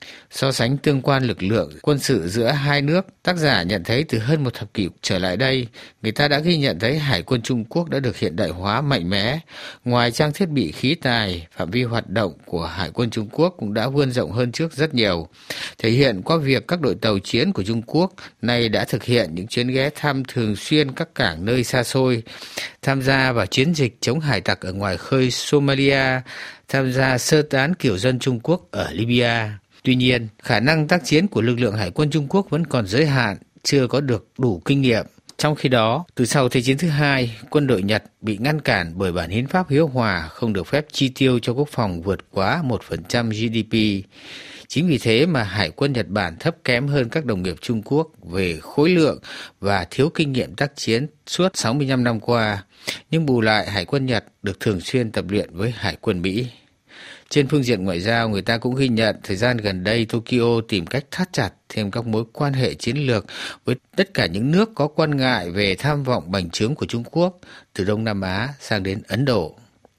[SPEAKER 9] So sánh tương quan lực lượng quân sự giữa hai nước, tác giả nhận thấy từ hơn một thập kỷ trở lại đây, người ta đã ghi nhận thấy Hải quân Trung Quốc đã được hiện đại hóa mạnh mẽ. Ngoài trang thiết bị khí tài, phạm vi hoạt động của Hải quân Trung Quốc cũng đã vươn rộng hơn trước rất nhiều, thể hiện qua việc các đội tàu chiến của Trung Quốc nay đã thực hiện những chuyến ghé thăm thường xuyên các cảng nơi xa xôi, tham gia vào chiến dịch chống hải tặc ở ngoài khơi Somalia, tham gia sơ tán kiều dân Trung Quốc ở Libya. Tuy nhiên, khả năng tác chiến của lực lượng Hải quân Trung Quốc vẫn còn giới hạn, chưa có được đủ kinh nghiệm. Trong khi đó, từ sau Thế chiến thứ hai, quân đội Nhật bị ngăn cản bởi bản hiến pháp hiếu hòa không được phép chi tiêu cho quốc phòng vượt quá một phần trăm giê đê pê. Chính vì thế mà Hải quân Nhật Bản thấp kém hơn các đồng nghiệp Trung Quốc về khối lượng và thiếu kinh nghiệm tác chiến suốt sáu mươi lăm năm qua. Nhưng bù lại, Hải quân Nhật được thường xuyên tập luyện với Hải quân Mỹ. Trên phương diện ngoại giao, người ta cũng ghi nhận thời gian gần đây Tokyo tìm cách thắt chặt thêm các mối quan hệ chiến lược với tất cả những nước có quan ngại về tham vọng bành trướng của Trung Quốc, từ Đông Nam Á sang đến Ấn Độ.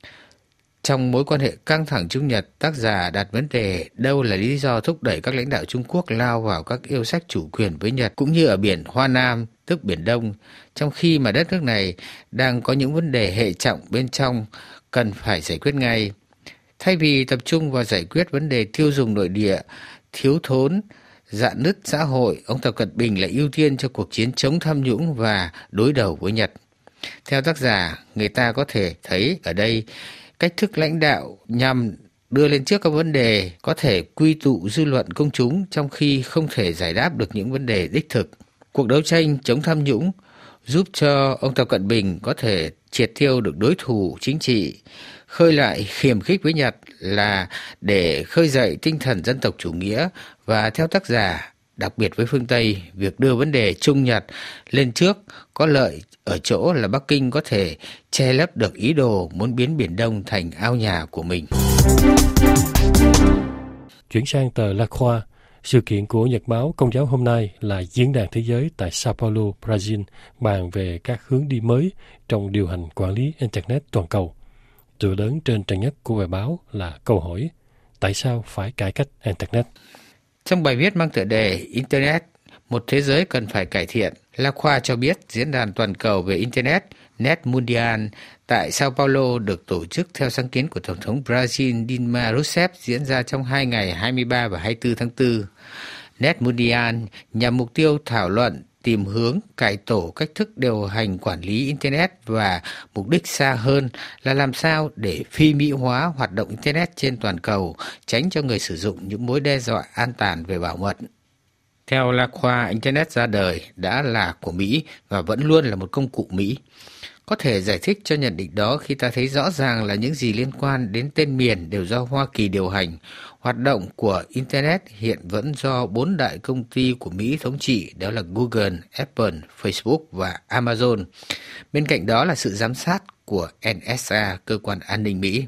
[SPEAKER 9] Trong mối quan hệ căng thẳng Trung Nhật, tác giả đặt vấn đề đâu là lý do thúc đẩy các lãnh đạo Trung Quốc lao vào các yêu sách chủ quyền với Nhật, cũng như ở biển Hoa Nam, tức Biển Đông, trong khi mà đất nước này đang có những vấn đề hệ trọng bên trong cần phải giải quyết ngay. Thay vì tập trung vào giải quyết vấn đề tiêu dùng nội địa, thiếu thốn, rạn nứt xã hội, ông Tập Cận Bình lại ưu tiên cho cuộc chiến chống tham nhũng và đối đầu với Nhật. Theo tác giả, người ta có thể thấy ở đây cách thức lãnh đạo nhằm đưa lên trước các vấn đề có thể quy tụ dư luận công chúng trong khi không thể giải đáp được những vấn đề đích thực. Cuộc đấu tranh chống tham nhũng giúp cho ông Tập Cận Bình có thể triệt tiêu được đối thủ chính trị, khơi lại khiêu khích với Nhật là để khơi dậy tinh thần dân tộc chủ nghĩa, và theo tác giả, đặc biệt với phương Tây, việc đưa vấn đề Trung Nhật lên trước có lợi ở chỗ là Bắc Kinh có thể che lấp được ý đồ muốn biến Biển Đông thành ao nhà của mình.
[SPEAKER 7] Chuyển sang tờ La Croix, sự kiện của Nhật báo Công giáo hôm nay là diễn đàn thế giới tại Sao Paulo, Brazil, bàn về các hướng đi mới trong điều hành quản lý Internet toàn cầu. Tựa lớn trên trang nhất của bài báo là câu hỏi: tại sao phải cải cách Internet?
[SPEAKER 9] Trong bài viết mang tựa đề Internet, một thế giới cần phải cải thiện, La Croix cho biết diễn đàn toàn cầu về Internet Net Mundial tại Sao Paulo được tổ chức theo sáng kiến của Tổng thống Brazil Dilma Rousseff diễn ra trong hai ngày hai mươi ba và hai mươi tư tháng tư. Net Mundial nhằm mục tiêu thảo luận, tìm hướng, cải tổ cách thức điều hành quản lý Internet và mục đích xa hơn là làm sao để phi mỹ hóa hoạt động Internet trên toàn cầu, tránh cho người sử dụng những mối đe dọa an toàn về bảo mật. Theo La Croix, Internet ra đời đã là của Mỹ và vẫn luôn là một công cụ Mỹ. Có thể giải thích cho nhận định đó khi ta thấy rõ ràng là những gì liên quan đến tên miền đều do Hoa Kỳ điều hành. Hoạt động của Internet hiện vẫn do bốn đại công ty của Mỹ thống trị, đó là Google, Apple, Facebook và Amazon. Bên cạnh đó là sự giám sát của en ét a, cơ quan an ninh Mỹ.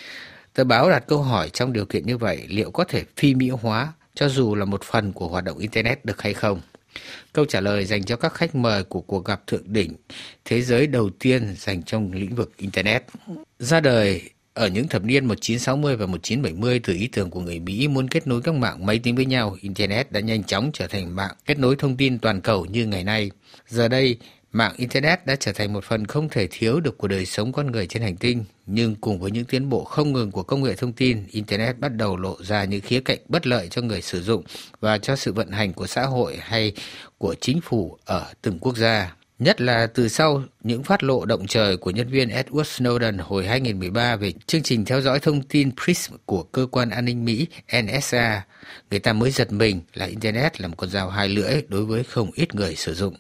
[SPEAKER 9] Tờ báo đặt câu hỏi trong điều kiện như vậy, liệu có thể phi mỹ hóa cho dù là một phần của hoạt động Internet được hay không? Câu trả lời dành cho các khách mời của cuộc gặp thượng đỉnh thế giới đầu tiên dành trong lĩnh vực Internet. Ra đời ở những thập niên một nghìn chín trăm sáu mươi và một nghìn chín trăm bảy mươi từ ý tưởng của người Mỹ muốn kết nối các mạng máy tính với nhau, Internet đã nhanh chóng trở thành mạng kết nối thông tin toàn cầu như ngày nay. Giờ đây, mạng Internet đã trở thành một phần không thể thiếu được của đời sống con người trên hành tinh. Nhưng cùng với những tiến bộ không ngừng của công nghệ thông tin, Internet bắt đầu lộ ra những khía cạnh bất lợi cho người sử dụng và cho sự vận hành của xã hội hay của chính phủ ở từng quốc gia. Nhất là từ sau những phát lộ động trời của nhân viên Edward Snowden hồi hai nghìn không trăm mười ba về chương trình theo dõi thông tin Prism của cơ quan an ninh Mỹ en ét a, người ta mới giật mình là Internet là một con dao hai lưỡi đối với không ít người sử dụng.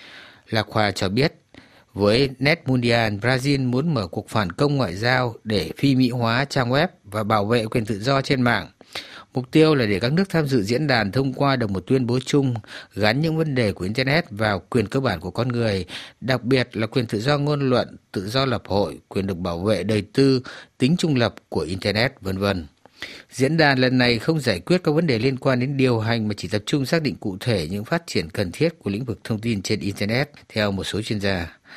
[SPEAKER 9] La Croix cho biết, với Net Mundial, Brazil muốn mở cuộc phản công ngoại giao để phi mỹ hóa trang web và bảo vệ quyền tự do trên mạng. Mục tiêu là để các nước tham dự diễn đàn thông qua được một tuyên bố chung gắn những vấn đề của Internet vào quyền cơ bản của con người, đặc biệt là quyền tự do ngôn luận, tự do lập hội, quyền được bảo vệ đời tư, tính trung lập của Internet, vân vân. Diễn đàn lần này không giải quyết các vấn đề liên quan đến điều hành mà chỉ tập trung xác định cụ thể những phát triển cần thiết của lĩnh vực thông tin trên Internet, theo một số chuyên gia.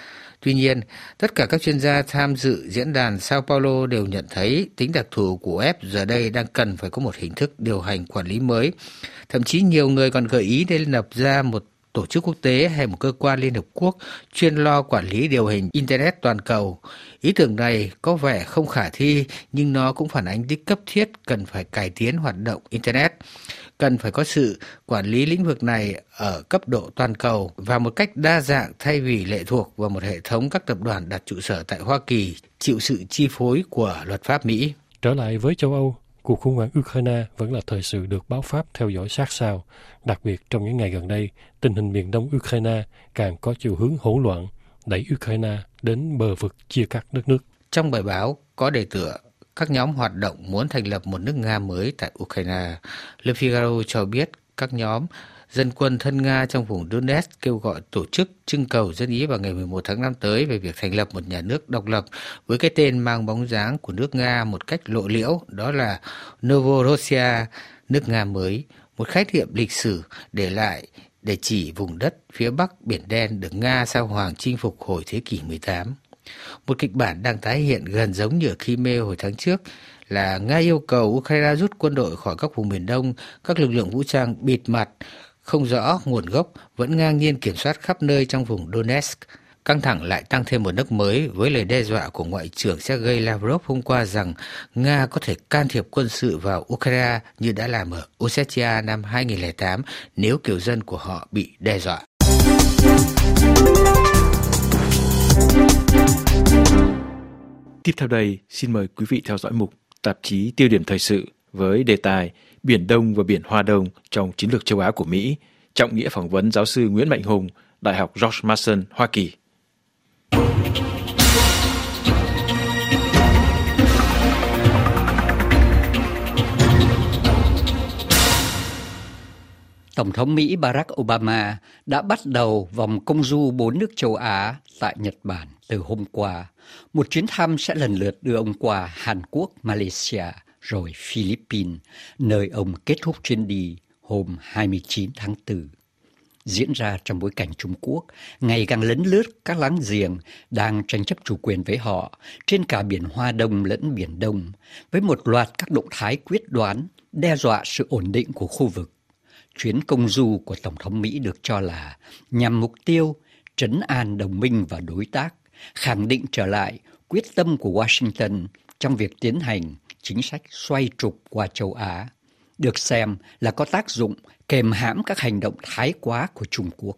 [SPEAKER 9] Tuy nhiên, tất cả các chuyên gia tham dự diễn đàn Sao Paulo đều nhận thấy tính đặc thù của u ép giờ đây đang cần phải có một hình thức điều hành quản lý mới. Thậm chí nhiều người còn gợi ý nên lập ra một tổ chức quốc tế hay một cơ quan Liên Hợp Quốc chuyên lo quản lý điều hành Internet toàn cầu. Ý tưởng này có vẻ không khả thi, nhưng nó cũng phản ánh tính cấp thiết cần phải cải tiến hoạt động Internet. Cần phải có sự quản lý lĩnh vực này ở cấp độ toàn cầu và một cách đa dạng thay vì lệ thuộc vào một hệ thống các tập đoàn đặt trụ sở tại Hoa Kỳ, chịu sự chi phối của luật pháp Mỹ.
[SPEAKER 7] Trở lại với châu Âu, cuộc khủng hoảng Ukraine vẫn là thời sự được báo Pháp theo dõi sát sao. Đặc biệt trong những ngày gần đây, tình hình miền đông Ukraine càng có chiều hướng hỗn loạn, đẩy Ukraine đến bờ vực chia cắt đất nước.
[SPEAKER 9] Trong bài báo có đề tựa các nhóm hoạt động muốn thành lập một nước Nga mới tại Ukraine, Le Figaro cho biết các nhóm dân quân thân Nga trong vùng Donetsk kêu gọi tổ chức trưng cầu dân ý vào ngày mười một tháng năm tới về việc thành lập một nhà nước độc lập với cái tên mang bóng dáng của nước Nga một cách lộ liễu, đó là Novorossiya, nước Nga mới, một khái niệm lịch sử để lại để chỉ vùng đất phía bắc Biển Đen được Nga sao Hoàng chinh phục hồi thế kỷ mười tám. Một kịch bản đang tái hiện gần giống như ở Crimea hồi tháng trước là Nga yêu cầu Ukraine rút quân đội khỏi các vùng miền đông, các lực lượng vũ trang bịt mặt, không rõ nguồn gốc, vẫn ngang nhiên kiểm soát khắp nơi trong vùng Donetsk. Căng thẳng lại tăng thêm một nấc mới với lời đe dọa của Ngoại trưởng Sergei Lavrov hôm qua rằng Nga có thể can thiệp quân sự vào Ukraine như đã làm ở Ossetia năm hai nghìn lẻ tám nếu kiều dân của họ bị đe dọa.
[SPEAKER 5] Tiếp theo đây, xin mời quý vị theo dõi mục tạp chí Tiêu điểm thời sự với đề tài Biển Đông và Biển Hoa Đông trong chiến lược châu Á của Mỹ, trọng nghĩa phỏng vấn giáo sư Nguyễn Mạnh Hùng, Đại học George Mason, Hoa Kỳ.
[SPEAKER 1] Tổng thống Mỹ Barack Obama đã bắt đầu vòng công du bốn nước châu Á tại Nhật Bản từ hôm qua. Một chuyến thăm sẽ lần lượt đưa ông qua Hàn Quốc, Malaysia, rồi Philippines, nơi ông kết thúc chuyến đi hôm hai mươi chín tháng tư. Diễn ra trong bối cảnh Trung Quốc ngày càng lấn lướt các láng giềng đang tranh chấp chủ quyền với họ trên cả Biển Hoa Đông lẫn Biển Đông, với một loạt các động thái quyết đoán đe dọa sự ổn định của khu vực. Chuyến công du của Tổng thống Mỹ được cho là nhằm mục tiêu trấn an đồng minh và đối tác, khẳng định trở lại quyết tâm của Washington trong việc tiến hành chính sách xoay trục qua châu Á, được xem là có tác dụng kềm hãm các hành động thái quá của Trung Quốc.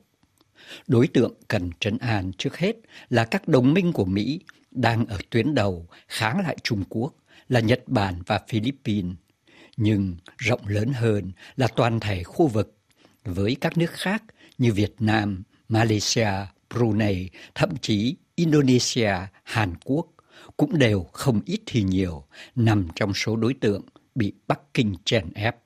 [SPEAKER 1] Đối tượng cần trấn an trước hết là các đồng minh của Mỹ đang ở tuyến đầu kháng lại Trung Quốc là Nhật Bản và Philippines, nhưng rộng lớn hơn là toàn thể khu vực với các nước khác như Việt Nam, Malaysia, Brunei, thậm chí Indonesia, Hàn Quốc cũng đều không ít thì nhiều nằm trong số đối tượng bị Bắc Kinh chèn ép.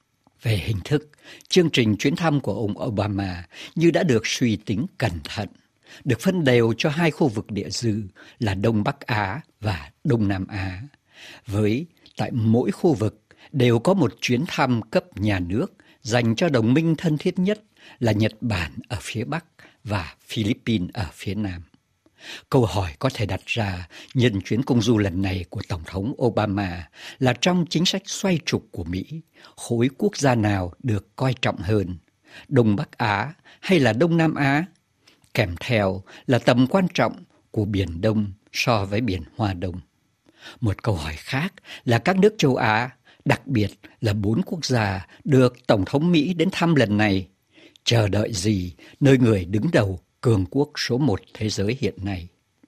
[SPEAKER 1] Về hình thức, chương trình chuyến thăm của ông Obama như đã được suy tính cẩn thận, được phân đều cho hai khu vực địa dư là Đông Bắc Á và Đông Nam Á, với tại mỗi khu vực đều có một chuyến thăm cấp nhà nước dành cho đồng minh thân thiết nhất là Nhật Bản ở phía Bắc và Philippines ở phía Nam. Câu hỏi có thể đặt ra nhân chuyến công du lần này của Tổng thống Obama là trong chính sách xoay trục của Mỹ, khối quốc gia nào được coi trọng hơn, Đông Bắc Á hay là Đông Nam Á? Kèm theo là tầm quan trọng của Biển Đông so với Biển Hoa Đông. Một câu hỏi khác là các nước châu Á, đặc biệt là bốn quốc gia được Tổng thống Mỹ đến thăm lần này, chờ đợi gì nơi người đứng đầu cường quốc số một thế giới hiện nay?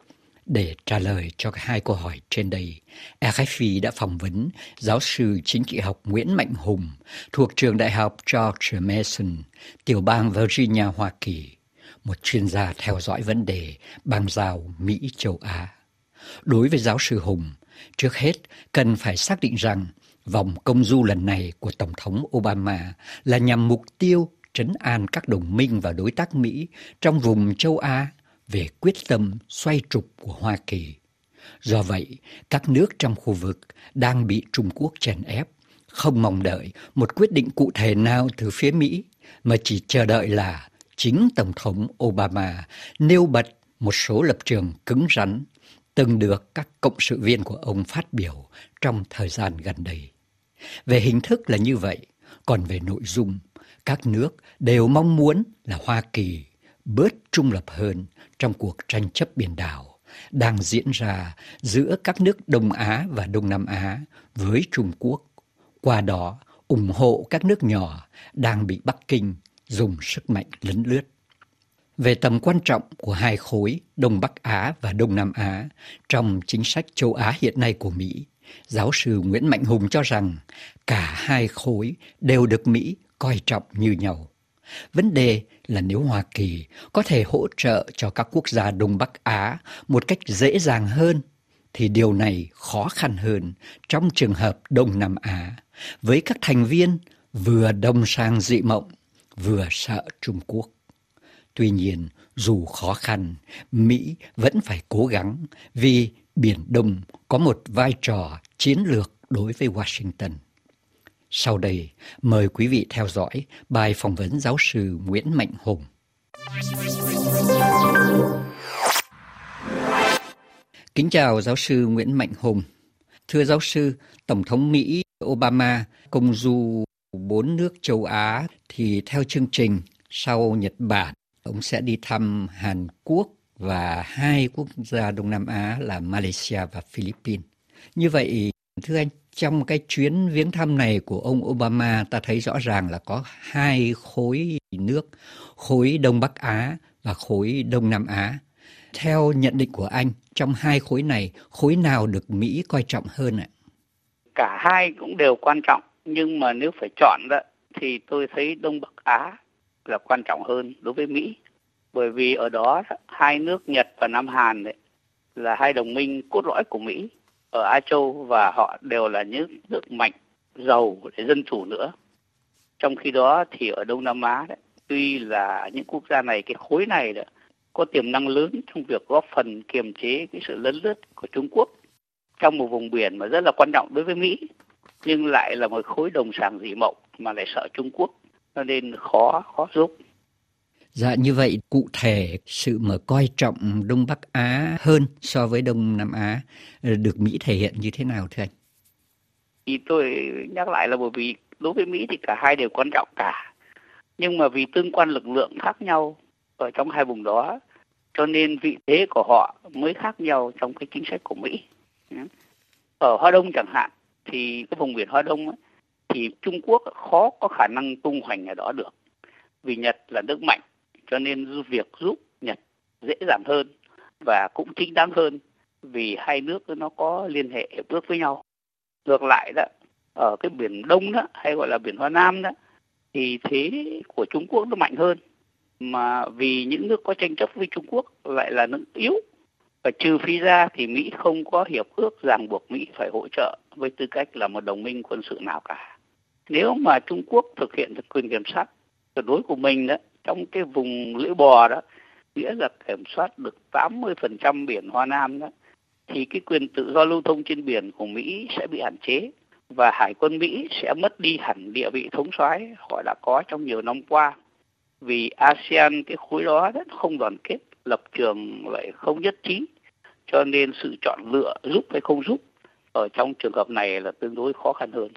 [SPEAKER 1] Để trả lời cho hai câu hỏi trên đây, rờ ép i đã phỏng vấn giáo sư chính trị học Nguyễn Mạnh Hùng thuộc trường đại học George Mason, tiểu bang Virginia, Hoa Kỳ, một chuyên gia theo dõi vấn đề bang giao Mỹ-châu Á. Đối với giáo sư Hùng, trước hết cần phải xác định rằng vòng công du lần này của Tổng thống Obama là nhằm mục tiêu trấn an các đồng minh và đối tác Mỹ trong vùng châu Á về quyết tâm xoay trục của Hoa Kỳ. Do vậy, các nước trong khu vực đang bị Trung Quốc chèn ép, không mong đợi một quyết định cụ thể nào từ phía Mỹ, mà chỉ chờ đợi là chính Tổng thống Obama nêu bật một số lập trường cứng rắn từng được các cộng sự viên của ông phát biểu trong thời gian gần đây. Về hình thức là như vậy, còn về nội dung, các nước đều mong muốn là Hoa Kỳ bớt trung lập hơn trong cuộc tranh chấp biển đảo đang diễn ra giữa các nước Đông Á và Đông Nam Á với Trung Quốc, qua đó ủng hộ các nước nhỏ đang bị Bắc Kinh dùng sức mạnh lấn lướt. Về tầm quan trọng của hai khối Đông Bắc Á và Đông Nam Á trong chính sách châu Á hiện nay của Mỹ, giáo sư Nguyễn Mạnh Hùng cho rằng cả hai khối đều được Mỹ coi trọng như nhau. Vấn đề là nếu Hoa Kỳ có thể hỗ trợ cho các quốc gia Đông Bắc Á một cách dễ dàng hơn, thì điều này khó khăn hơn trong trường hợp Đông Nam Á, với các thành viên vừa đông sang dị mộng, vừa sợ Trung Quốc. Tuy nhiên, dù khó khăn, Mỹ vẫn phải cố gắng vì Biển Đông có một vai trò chiến lược đối với Washington. Sau đây, mời quý vị theo dõi bài phỏng vấn giáo sư Nguyễn Mạnh Hùng. Kính chào giáo sư Nguyễn Mạnh Hùng. Thưa giáo sư, Tổng thống Mỹ Obama công du bốn nước châu Á thì theo chương trình sau Nhật Bản, ông sẽ đi thăm Hàn Quốc và hai quốc gia Đông Nam Á là Malaysia và Philippines. Như vậy, thưa anh, trong cái chuyến viếng thăm này của ông Obama, ta thấy rõ ràng là có hai khối nước, khối Đông Bắc Á và khối Đông Nam Á. Theo nhận định của anh, trong hai khối này, khối nào được Mỹ coi trọng hơn ạ?
[SPEAKER 8] Cả hai cũng đều quan trọng, nhưng mà nếu phải chọn đó, thì tôi thấy Đông Bắc Á là quan trọng hơn đối với Mỹ. Bởi vì ở đó, hai nước Nhật và Nam Hàn đấy, là hai đồng minh cốt lõi của Mỹ ở Á Châu, và họ đều là những nước mạnh, giàu để dân chủ nữa. Trong khi đó thì ở Đông Nam Á, đấy, tuy là những quốc gia này, cái khối này đấy, có tiềm năng lớn trong việc góp phần kiềm chế cái sự lấn lướt của Trung Quốc trong một vùng biển mà rất là quan trọng đối với Mỹ, nhưng lại là một khối đồng sàng dị mộng mà lại sợ Trung Quốc, cho nên khó khó giúp.
[SPEAKER 1] Dạ, như vậy cụ thể sự mà coi trọng Đông Bắc Á hơn so với Đông Nam Á được Mỹ thể hiện như thế nào thưa anh?
[SPEAKER 8] Thì tôi nhắc lại là bởi vì đối với Mỹ thì cả hai đều quan trọng cả, nhưng mà vì tương quan lực lượng khác nhau ở trong hai vùng đó, cho nên vị thế của họ mới khác nhau trong cái chính sách của Mỹ. Ở Hoa Đông chẳng hạn, thì cái vùng biển Hoa Đông ấy, thì Trung Quốc khó có khả năng tung hoành ở đó được, vì Nhật là nước mạnh, cho nên việc giúp Nhật dễ dàng hơn và cũng chính đáng hơn, vì hai nước nó có liên hệ hiệp ước với nhau. Ngược lại đó, ở cái biển Đông đó, hay gọi là biển Hoa Nam đó, thì thế của Trung Quốc nó mạnh hơn, mà vì những nước có tranh chấp với Trung Quốc lại là nước yếu, và trừ phi ra thì Mỹ không có hiệp ước ràng buộc Mỹ phải hỗ trợ với tư cách là một đồng minh quân sự nào cả. Nếu mà Trung Quốc thực hiện được quyền kiểm soát tuyệt đối của mình đó, trong cái vùng lưỡi bò đó, nghĩa là kiểm soát được tám mươi phần trăm biển Hoa Nam đó, thì cái quyền tự do lưu thông trên biển của Mỹ sẽ bị hạn chế, và Hải quân Mỹ sẽ mất đi hẳn địa vị thống soái họ đã có trong nhiều năm qua. Vì a sê an, cái khối đó rất không đoàn kết, lập trường lại không nhất trí, cho nên sự chọn lựa giúp hay không giúp ở trong trường hợp này là tương đối khó khăn hơn.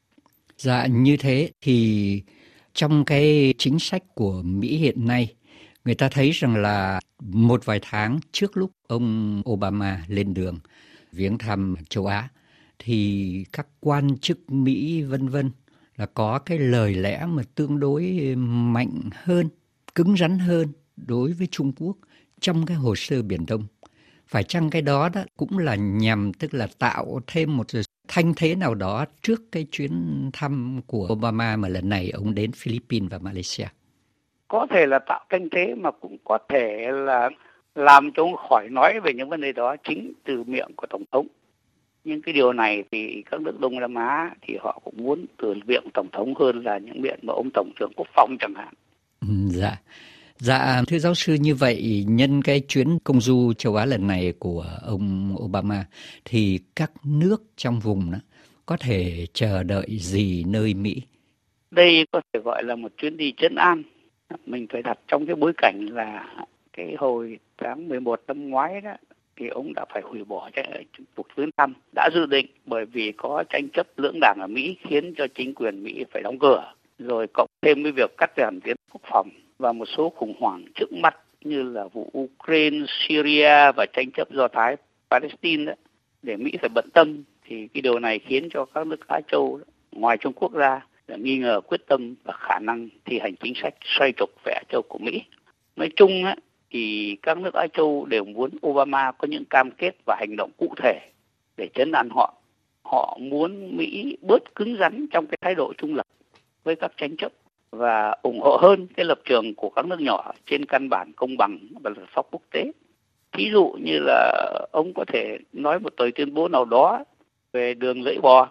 [SPEAKER 1] Dạ, như thế thì trong cái chính sách của Mỹ hiện nay, người ta thấy rằng là một vài tháng trước lúc ông Obama lên đường viếng thăm châu Á, thì các quan chức Mỹ vân vân là có cái lời lẽ mà tương đối mạnh hơn, cứng rắn hơn đối với Trung Quốc trong cái hồ sơ Biển Đông. Phải chăng cái đó đó cũng là nhằm tức là tạo thêm một thanh thế nào đó trước cái chuyến thăm của Obama mà lần này ông đến Philippines và Malaysia?
[SPEAKER 8] Có thể là tạo thanh thế, mà cũng có thể là làm cho ông khỏi nói về những vấn đề đó chính từ miệng của Tổng thống. Nhưng cái điều này thì các nước Đông Nam Á thì họ cũng muốn từ miệng Tổng thống hơn là những miệng mà ông Tổng trưởng Quốc phòng chẳng hạn.
[SPEAKER 1] Dạ. Dạ, thưa giáo sư, như vậy nhân cái chuyến công du châu Á lần này của ông Obama thì các nước trong vùng đó có thể chờ đợi gì nơi Mỹ?
[SPEAKER 8] Đây có thể gọi là một chuyến đi trấn an. Mình phải đặt trong cái bối cảnh là Cái hồi tháng mười một năm ngoái đó thì ông đã phải hủy bỏ cuộc viếng thăm đã dự định, bởi vì có tranh chấp lưỡng đảng ở Mỹ khiến cho chính quyền Mỹ phải đóng cửa, rồi cộng thêm với việc cắt giảm tiến quốc phòng và một số khủng hoảng trước mắt như là vụ Ukraine, Syria và tranh chấp Do Thái, Palestine đó, để Mỹ phải bận tâm, thì cái điều này khiến cho các nước Á Châu ngoài Trung Quốc ra là nghi ngờ quyết tâm và khả năng thi hành chính sách xoay trục về Á Châu của Mỹ. Nói chung á, thì các nước Á Châu đều muốn Obama có những cam kết và hành động cụ thể để trấn an họ. Họ muốn Mỹ bớt cứng rắn trong cái thái độ trung lập với các tranh chấp và ủng hộ hơn cái lập trường của các nước nhỏ trên căn bản công bằng và luật pháp quốc tế. Ví dụ như là ông có thể nói một tờ tuyên bố nào đó về đường lưỡi bò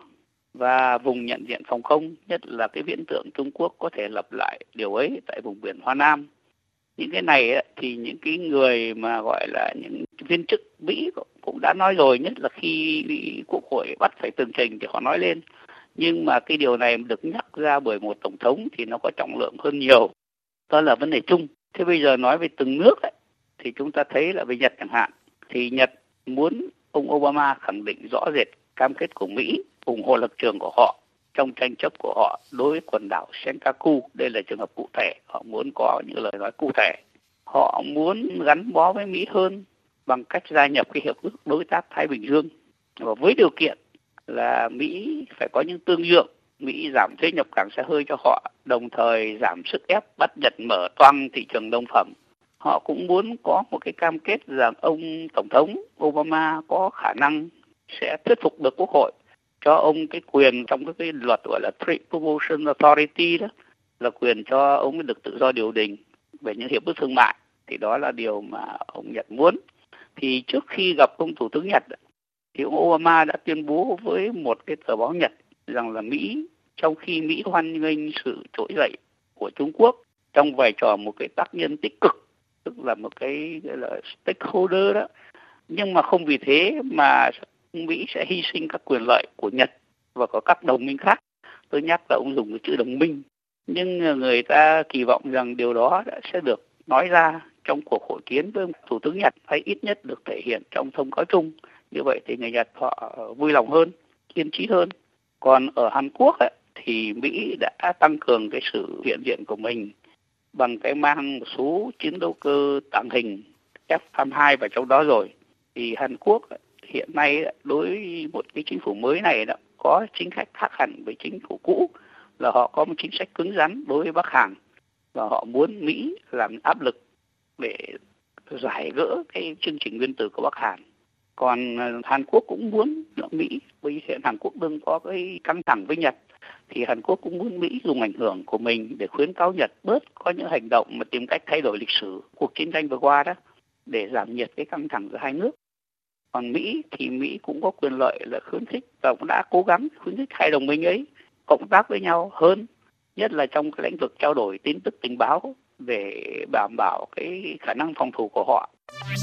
[SPEAKER 8] và vùng nhận diện phòng không, nhất là cái viễn tượng Trung Quốc có thể lập lại điều ấy tại vùng biển Hoa Nam. Những cái này ấy, thì những cái người mà gọi là những viên chức Mỹ cũng đã nói rồi, nhất là khi Quốc hội bắt phải tường trình thì họ nói lên. Nhưng mà cái điều này được nhắc ra bởi một tổng thống thì nó có trọng lượng hơn nhiều. Đó là vấn đề chung. Thế bây giờ nói về từng nước ấy, thì chúng ta thấy là về Nhật chẳng hạn, thì Nhật muốn ông Obama khẳng định rõ rệt cam kết của Mỹ, ủng hộ lập trường của họ trong tranh chấp của họ đối với quần đảo Senkaku. Đây là trường hợp cụ thể, họ muốn có những lời nói cụ thể. Họ muốn gắn bó với Mỹ hơn bằng cách gia nhập cái hiệp ước đối tác Thái Bình Dương, và với điều kiện là Mỹ phải có những tương nhượng. Mỹ giảm thuế nhập cảng xe hơi cho họ, đồng thời giảm sức ép bắt Nhật mở toang thị trường nông phẩm. Họ cũng muốn có một cái cam kết rằng ông Tổng thống Obama có khả năng sẽ thuyết phục được Quốc hội cho ông cái quyền trong cái luật gọi là Trade Promotion Authority, đó là quyền cho ông được tự do điều đình về những hiệp ước thương mại. Thì đó là điều mà ông Nhật muốn. Thì trước khi gặp ông Thủ tướng Nhật thì ông Obama đã tuyên bố với một cái tờ báo Nhật rằng là Mỹ, trong khi Mỹ hoan nghênh sự trỗi dậy của Trung Quốc trong vai trò một cái tác nhân tích cực, tức là một cái gọi là stakeholder đó, nhưng mà không vì thế mà Mỹ sẽ hy sinh các quyền lợi của Nhật và có các đồng minh khác. Tôi nhắc là ông dùng cái chữ đồng minh, nhưng người ta kỳ vọng rằng điều đó sẽ được nói ra trong cuộc hội kiến với Thủ tướng Nhật, hay ít nhất được thể hiện trong thông cáo chung. Như vậy thì người Nhật họ vui lòng hơn, kiên trí hơn. Còn ở Hàn Quốc ấy, thì Mỹ đã tăng cường cái sự hiện diện của mình bằng cái mang một số chiến đấu cơ tàng hình F hai mươi hai vào trong đó rồi. Thì Hàn Quốc ấy, hiện nay đối với một cái chính phủ mới này đó, có chính sách khác hẳn với chính phủ cũ, là họ có một chính sách cứng rắn đối với Bắc Hàn và họ muốn Mỹ làm áp lực để giải gỡ cái chương trình nguyên tử của Bắc Hàn. Còn Hàn Quốc cũng muốn Mỹ, vì hiện Hàn Quốc đừng có cái căng thẳng với Nhật, thì Hàn Quốc cũng muốn Mỹ dùng ảnh hưởng của mình để khuyến cáo Nhật bớt có những hành động mà tìm cách thay đổi lịch sử cuộc chiến tranh vừa qua đó, để giảm nhiệt cái căng thẳng giữa hai nước. Còn Mỹ thì Mỹ cũng có quyền lợi là khuyến khích và cũng đã cố gắng khuyến khích hai đồng minh ấy cộng tác với nhau hơn, nhất là trong cái lĩnh vực trao đổi tin tức tình báo để đảm bảo cái khả năng phòng thủ của họ.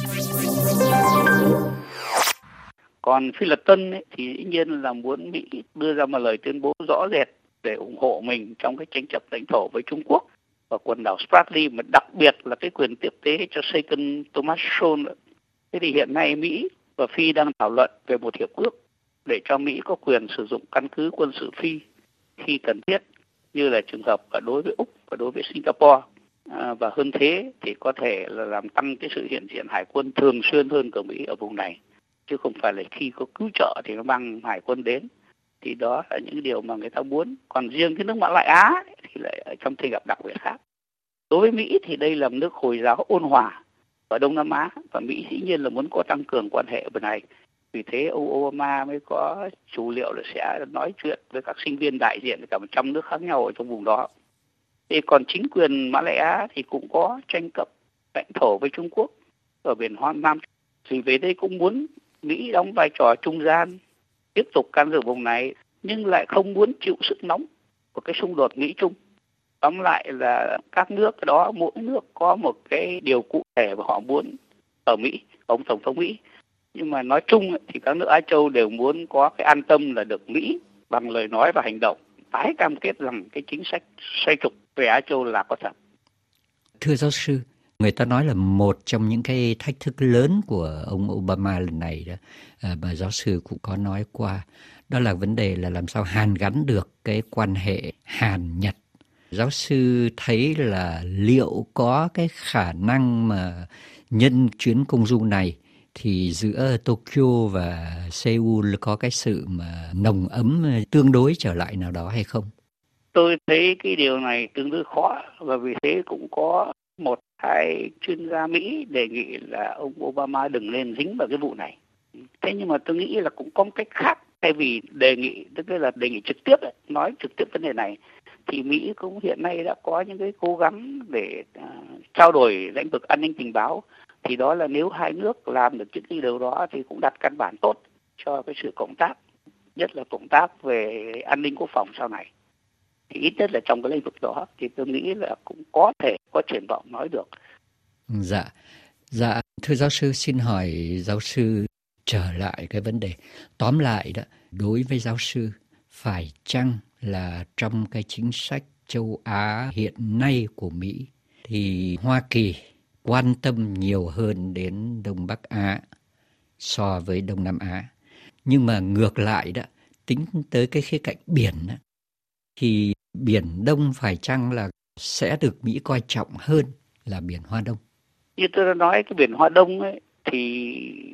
[SPEAKER 8] Còn Phi Luật Tân ấy, thì dĩ nhiên là muốn Mỹ đưa ra một lời tuyên bố rõ rệt để ủng hộ mình trong cái tranh chấp lãnh thổ với Trung Quốc và quần đảo Spratly, mà đặc biệt là cái quyền tiếp tế cho Seychelles Thomas Shoal. Thế thì hiện nay Mỹ và Phi đang thảo luận về một hiệp ước để cho Mỹ có quyền sử dụng căn cứ quân sự Phi khi cần thiết, như là trường hợp đối với Úc và đối với Singapore. À, và hơn thế thì có thể là làm tăng cái sự hiện diện hải quân thường xuyên hơn của Mỹ ở vùng này, chứ không phải là khi có cứu trợ thì nó mang hải quân đến. Thì đó là những điều mà người ta muốn. Còn riêng cái nước Mã Lại Á thì lại ở trong thời gặp đặc biệt khác. Đối với Mỹ thì đây là một nước Hồi giáo ôn hòa ở Đông Nam Á, và Mỹ dĩ nhiên là muốn có tăng cường quan hệ ở bên này. Vì thế ông Obama mới có chủ liệu là sẽ nói chuyện với các sinh viên đại diện cả một trăm nước khác nhau ở trong vùng đó. Thì còn chính quyền Mã Lai Á thì cũng có tranh chấp lãnh thổ với Trung Quốc ở biển Hoa Nam. Thì về đây cũng muốn Mỹ đóng vai trò trung gian, tiếp tục can dự vùng này, nhưng lại không muốn chịu sức nóng của cái xung đột Mỹ-Trung. Tóm lại là các nước đó, mỗi nước có một cái điều cụ thể mà họ muốn ở Mỹ, ông Tổng thống Mỹ. Nhưng mà nói chung thì các nước Á Châu đều muốn có cái an tâm là được Mỹ bằng lời nói và hành động tái cam kết rằng cái chính sách xoay trục về Á Châu là có thật.
[SPEAKER 1] Thưa giáo sư, Người ta nói là một trong những cái thách thức lớn của ông Obama lần này đó, mà giáo sư cũng có nói qua, đó là vấn đề là làm sao hàn gắn được cái quan hệ Hàn-Nhật. Giáo sư thấy là liệu có cái khả năng mà nhân chuyến công du này thì giữa Tokyo và Seoul có cái sự mà nồng ấm tương đối trở lại nào đó hay không?
[SPEAKER 8] Tôi thấy cái điều này tương đối khó, và vì thế cũng có một hai chuyên gia Mỹ đề nghị là ông Obama đừng nên dính vào cái vụ này. Thế nhưng mà tôi nghĩ là cũng có một cách khác, thay vì đề nghị, tức là đề nghị trực tiếp, nói trực tiếp vấn đề này, thì Mỹ cũng hiện nay đã có những cái cố gắng để uh, trao đổi lĩnh vực an ninh tình báo. Thì đó là nếu hai nước làm được những điều đó thì cũng đặt căn bản tốt cho cái sự cộng tác, nhất là cộng tác về an ninh quốc phòng sau này. Thì ít nhất là trong cái lĩnh vực đó thì tôi nghĩ là cũng có thể có triển vọng nói được.
[SPEAKER 1] Dạ, dạ, thưa giáo sư, xin hỏi giáo sư trở lại cái vấn đề. Tóm lại đó, đối với giáo sư, phải chăng là trong cái chính sách châu Á hiện nay của Mỹ thì Hoa Kỳ quan tâm nhiều hơn đến Đông Bắc Á so với Đông Nam Á. Nhưng mà ngược lại đó, tính tới cái khía cạnh biển đó, thì Biển Đông phải chăng là sẽ được Mỹ coi trọng hơn là Biển Hoa Đông?
[SPEAKER 8] Như tôi đã nói, cái Biển Hoa Đông ấy, thì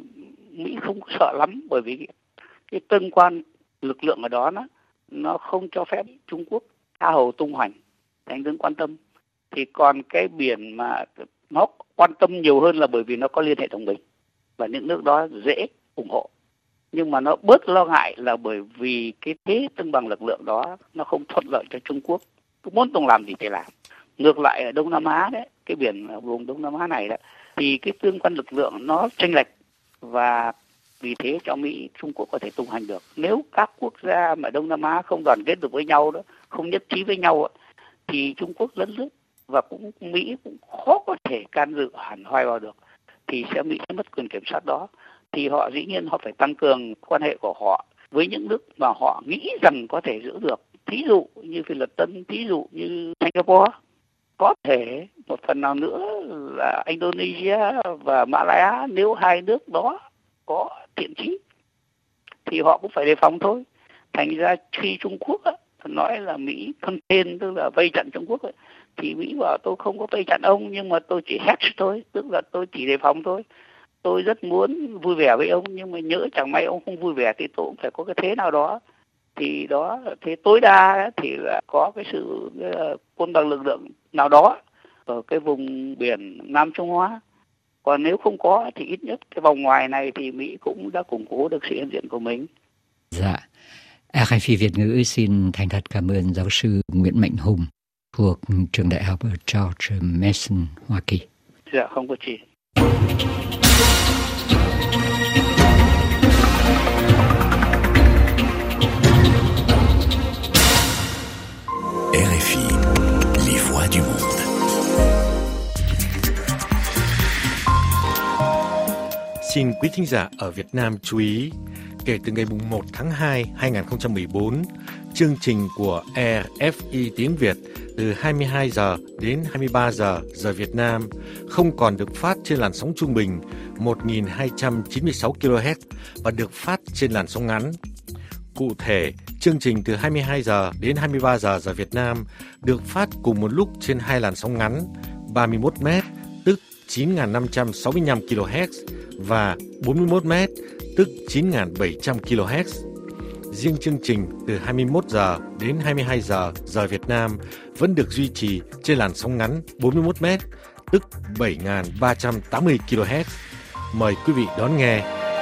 [SPEAKER 8] Mỹ không sợ lắm, bởi vì cái, cái tương quan lực lượng ở đó nó, nó không cho phép Trung Quốc tha hồ tung hoành, thành tướng quan tâm. Thì còn cái biển mà nó quan tâm nhiều hơn là bởi vì nó có liên hệ đồng minh và những nước đó dễ ủng hộ. Nhưng mà nó bớt lo ngại là bởi vì cái thế cân bằng lực lượng đó nó không thuận lợi cho Trung Quốc. Cứ muốn Tùng làm gì thì làm. Ngược lại ở Đông Nam Á đấy, cái biển vùng Đông Nam Á này đó, thì cái tương quan lực lượng nó chênh lệch, và vì thế cho Mỹ Trung Quốc có thể tung hành được. Nếu các quốc gia mà Đông Nam Á không đoàn kết được với nhau đó, không nhất trí với nhau, thì Trung Quốc lấn lướt và cũng Mỹ cũng khó có thể can dự hẳn hoài vào được, thì sẽ Mỹ sẽ mất quyền kiểm soát đó. Thì họ dĩ nhiên họ phải tăng cường quan hệ của họ với những nước mà họ nghĩ rằng có thể giữ được. Thí dụ như Phi Luật Tân, thí dụ như Singapore, có thể một phần nào nữa là Indonesia và Malaysia. Nếu hai nước đó có thiện chí thì họ cũng phải đề phòng thôi. Thành ra khi Trung Quốc á, nói là Mỹ contain, tức là vây chặn Trung Quốc ấy, thì Mỹ bảo tôi không có vây chặn ông, nhưng mà tôi chỉ hedge thôi, tức là tôi chỉ đề phòng thôi. Tôi rất muốn vui vẻ với ông, nhưng mà nhỡ chẳng may ông không vui vẻ thì tôi cũng phải có cái thế nào đó. Thì đó, thế tối đa thì là có cái sự cân bằng lực lượng nào đó ở cái vùng biển Nam Trung Hoa. Còn nếu không có thì ít nhất cái vòng ngoài này thì Mỹ cũng đã củng cố được sự hiện diện của mình.
[SPEAKER 1] Dạ, rờ ép i Việt ngữ xin thành thật cảm ơn giáo sư Nguyễn Mạnh Hùng thuộc trường đại học George Mason, Hoa Kỳ.
[SPEAKER 8] Dạ, không có gì.
[SPEAKER 10] rờ ép i, les voix du monde.
[SPEAKER 3] Xin quý thính giả ở Việt Nam chú ý, kể từ ngày một tháng hai năm hai nghìn không trăm mười bốn, chương trình của rờ ép i tiếng Việt từ hai mươi hai giờ đến hai mươi ba giờ giờ Việt Nam không còn được phát trên làn sóng trung bình một nghìn hai trăm chín mươi sáu ki lô héc và được phát trên làn sóng ngắn. Cụ thể, chương trình từ hai mươi hai giờ đến hai mươi ba giờ giờ Việt Nam được phát cùng một lúc trên hai làn sóng ngắn ba mươi mốt mét, tức chín nghìn năm trăm sáu mươi lăm ki lô héc và bốn mươi mốt mét, tức chín nghìn bảy trăm ki lô héc. Riêng chương trình từ hai mươi mốt giờ đến hai mươi hai giờ giờ Việt Nam vẫn được duy trì trên làn sóng ngắn bốn mươi mốt mét, tức bảy nghìn ba trăm tám mươi ki lô héc. Mời quý vị đón nghe.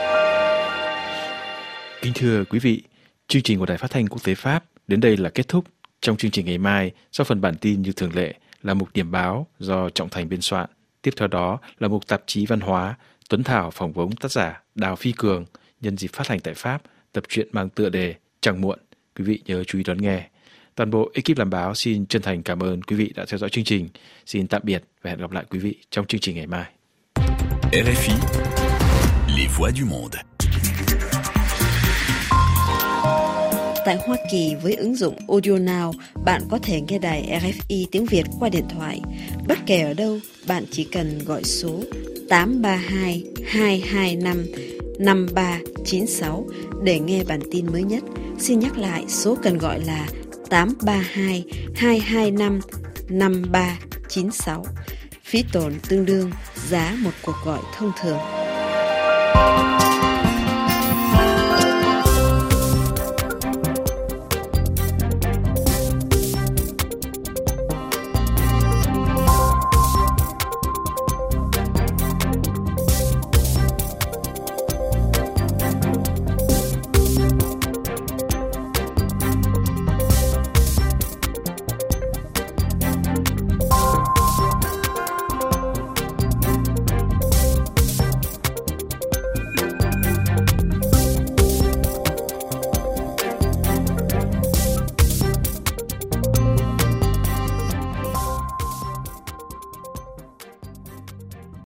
[SPEAKER 5] Kính thưa quý vị, chương trình của Đài Phát thanh Quốc tế Pháp đến đây là kết thúc. Trong chương trình ngày mai, sau phần bản tin như thường lệ là mục điểm báo do Trọng Thành biên soạn. Tiếp theo đó là mục tạp chí văn hóa, Tuấn Thảo phỏng vấn tác giả Đào Phi Cường nhân dịp phát hành tại Pháp tập truyện mang tựa đề Chẳng muộn. Quý vị nhớ chú ý đón nghe. Toàn bộ ekip làm báo xin chân thành cảm ơn quý vị đã theo dõi chương trình. Xin tạm biệt và hẹn gặp lại quý vị trong chương trình ngày mai.
[SPEAKER 10] rờ ép i, les voix du monde.
[SPEAKER 4] Tại Hoa Kỳ với ứng dụng Audio Now, bạn có thể nghe đài rờ ép i tiếng Việt qua điện thoại. Bất kể ở đâu, bạn chỉ cần gọi số tám ba hai hai hai năm năm ba chín sáu để nghe bản tin mới nhất. Xin nhắc lại, số cần gọi là tám ba hai hai hai năm năm ba chín sáu. Phí tổn tương đương giá một cuộc gọi thông thường.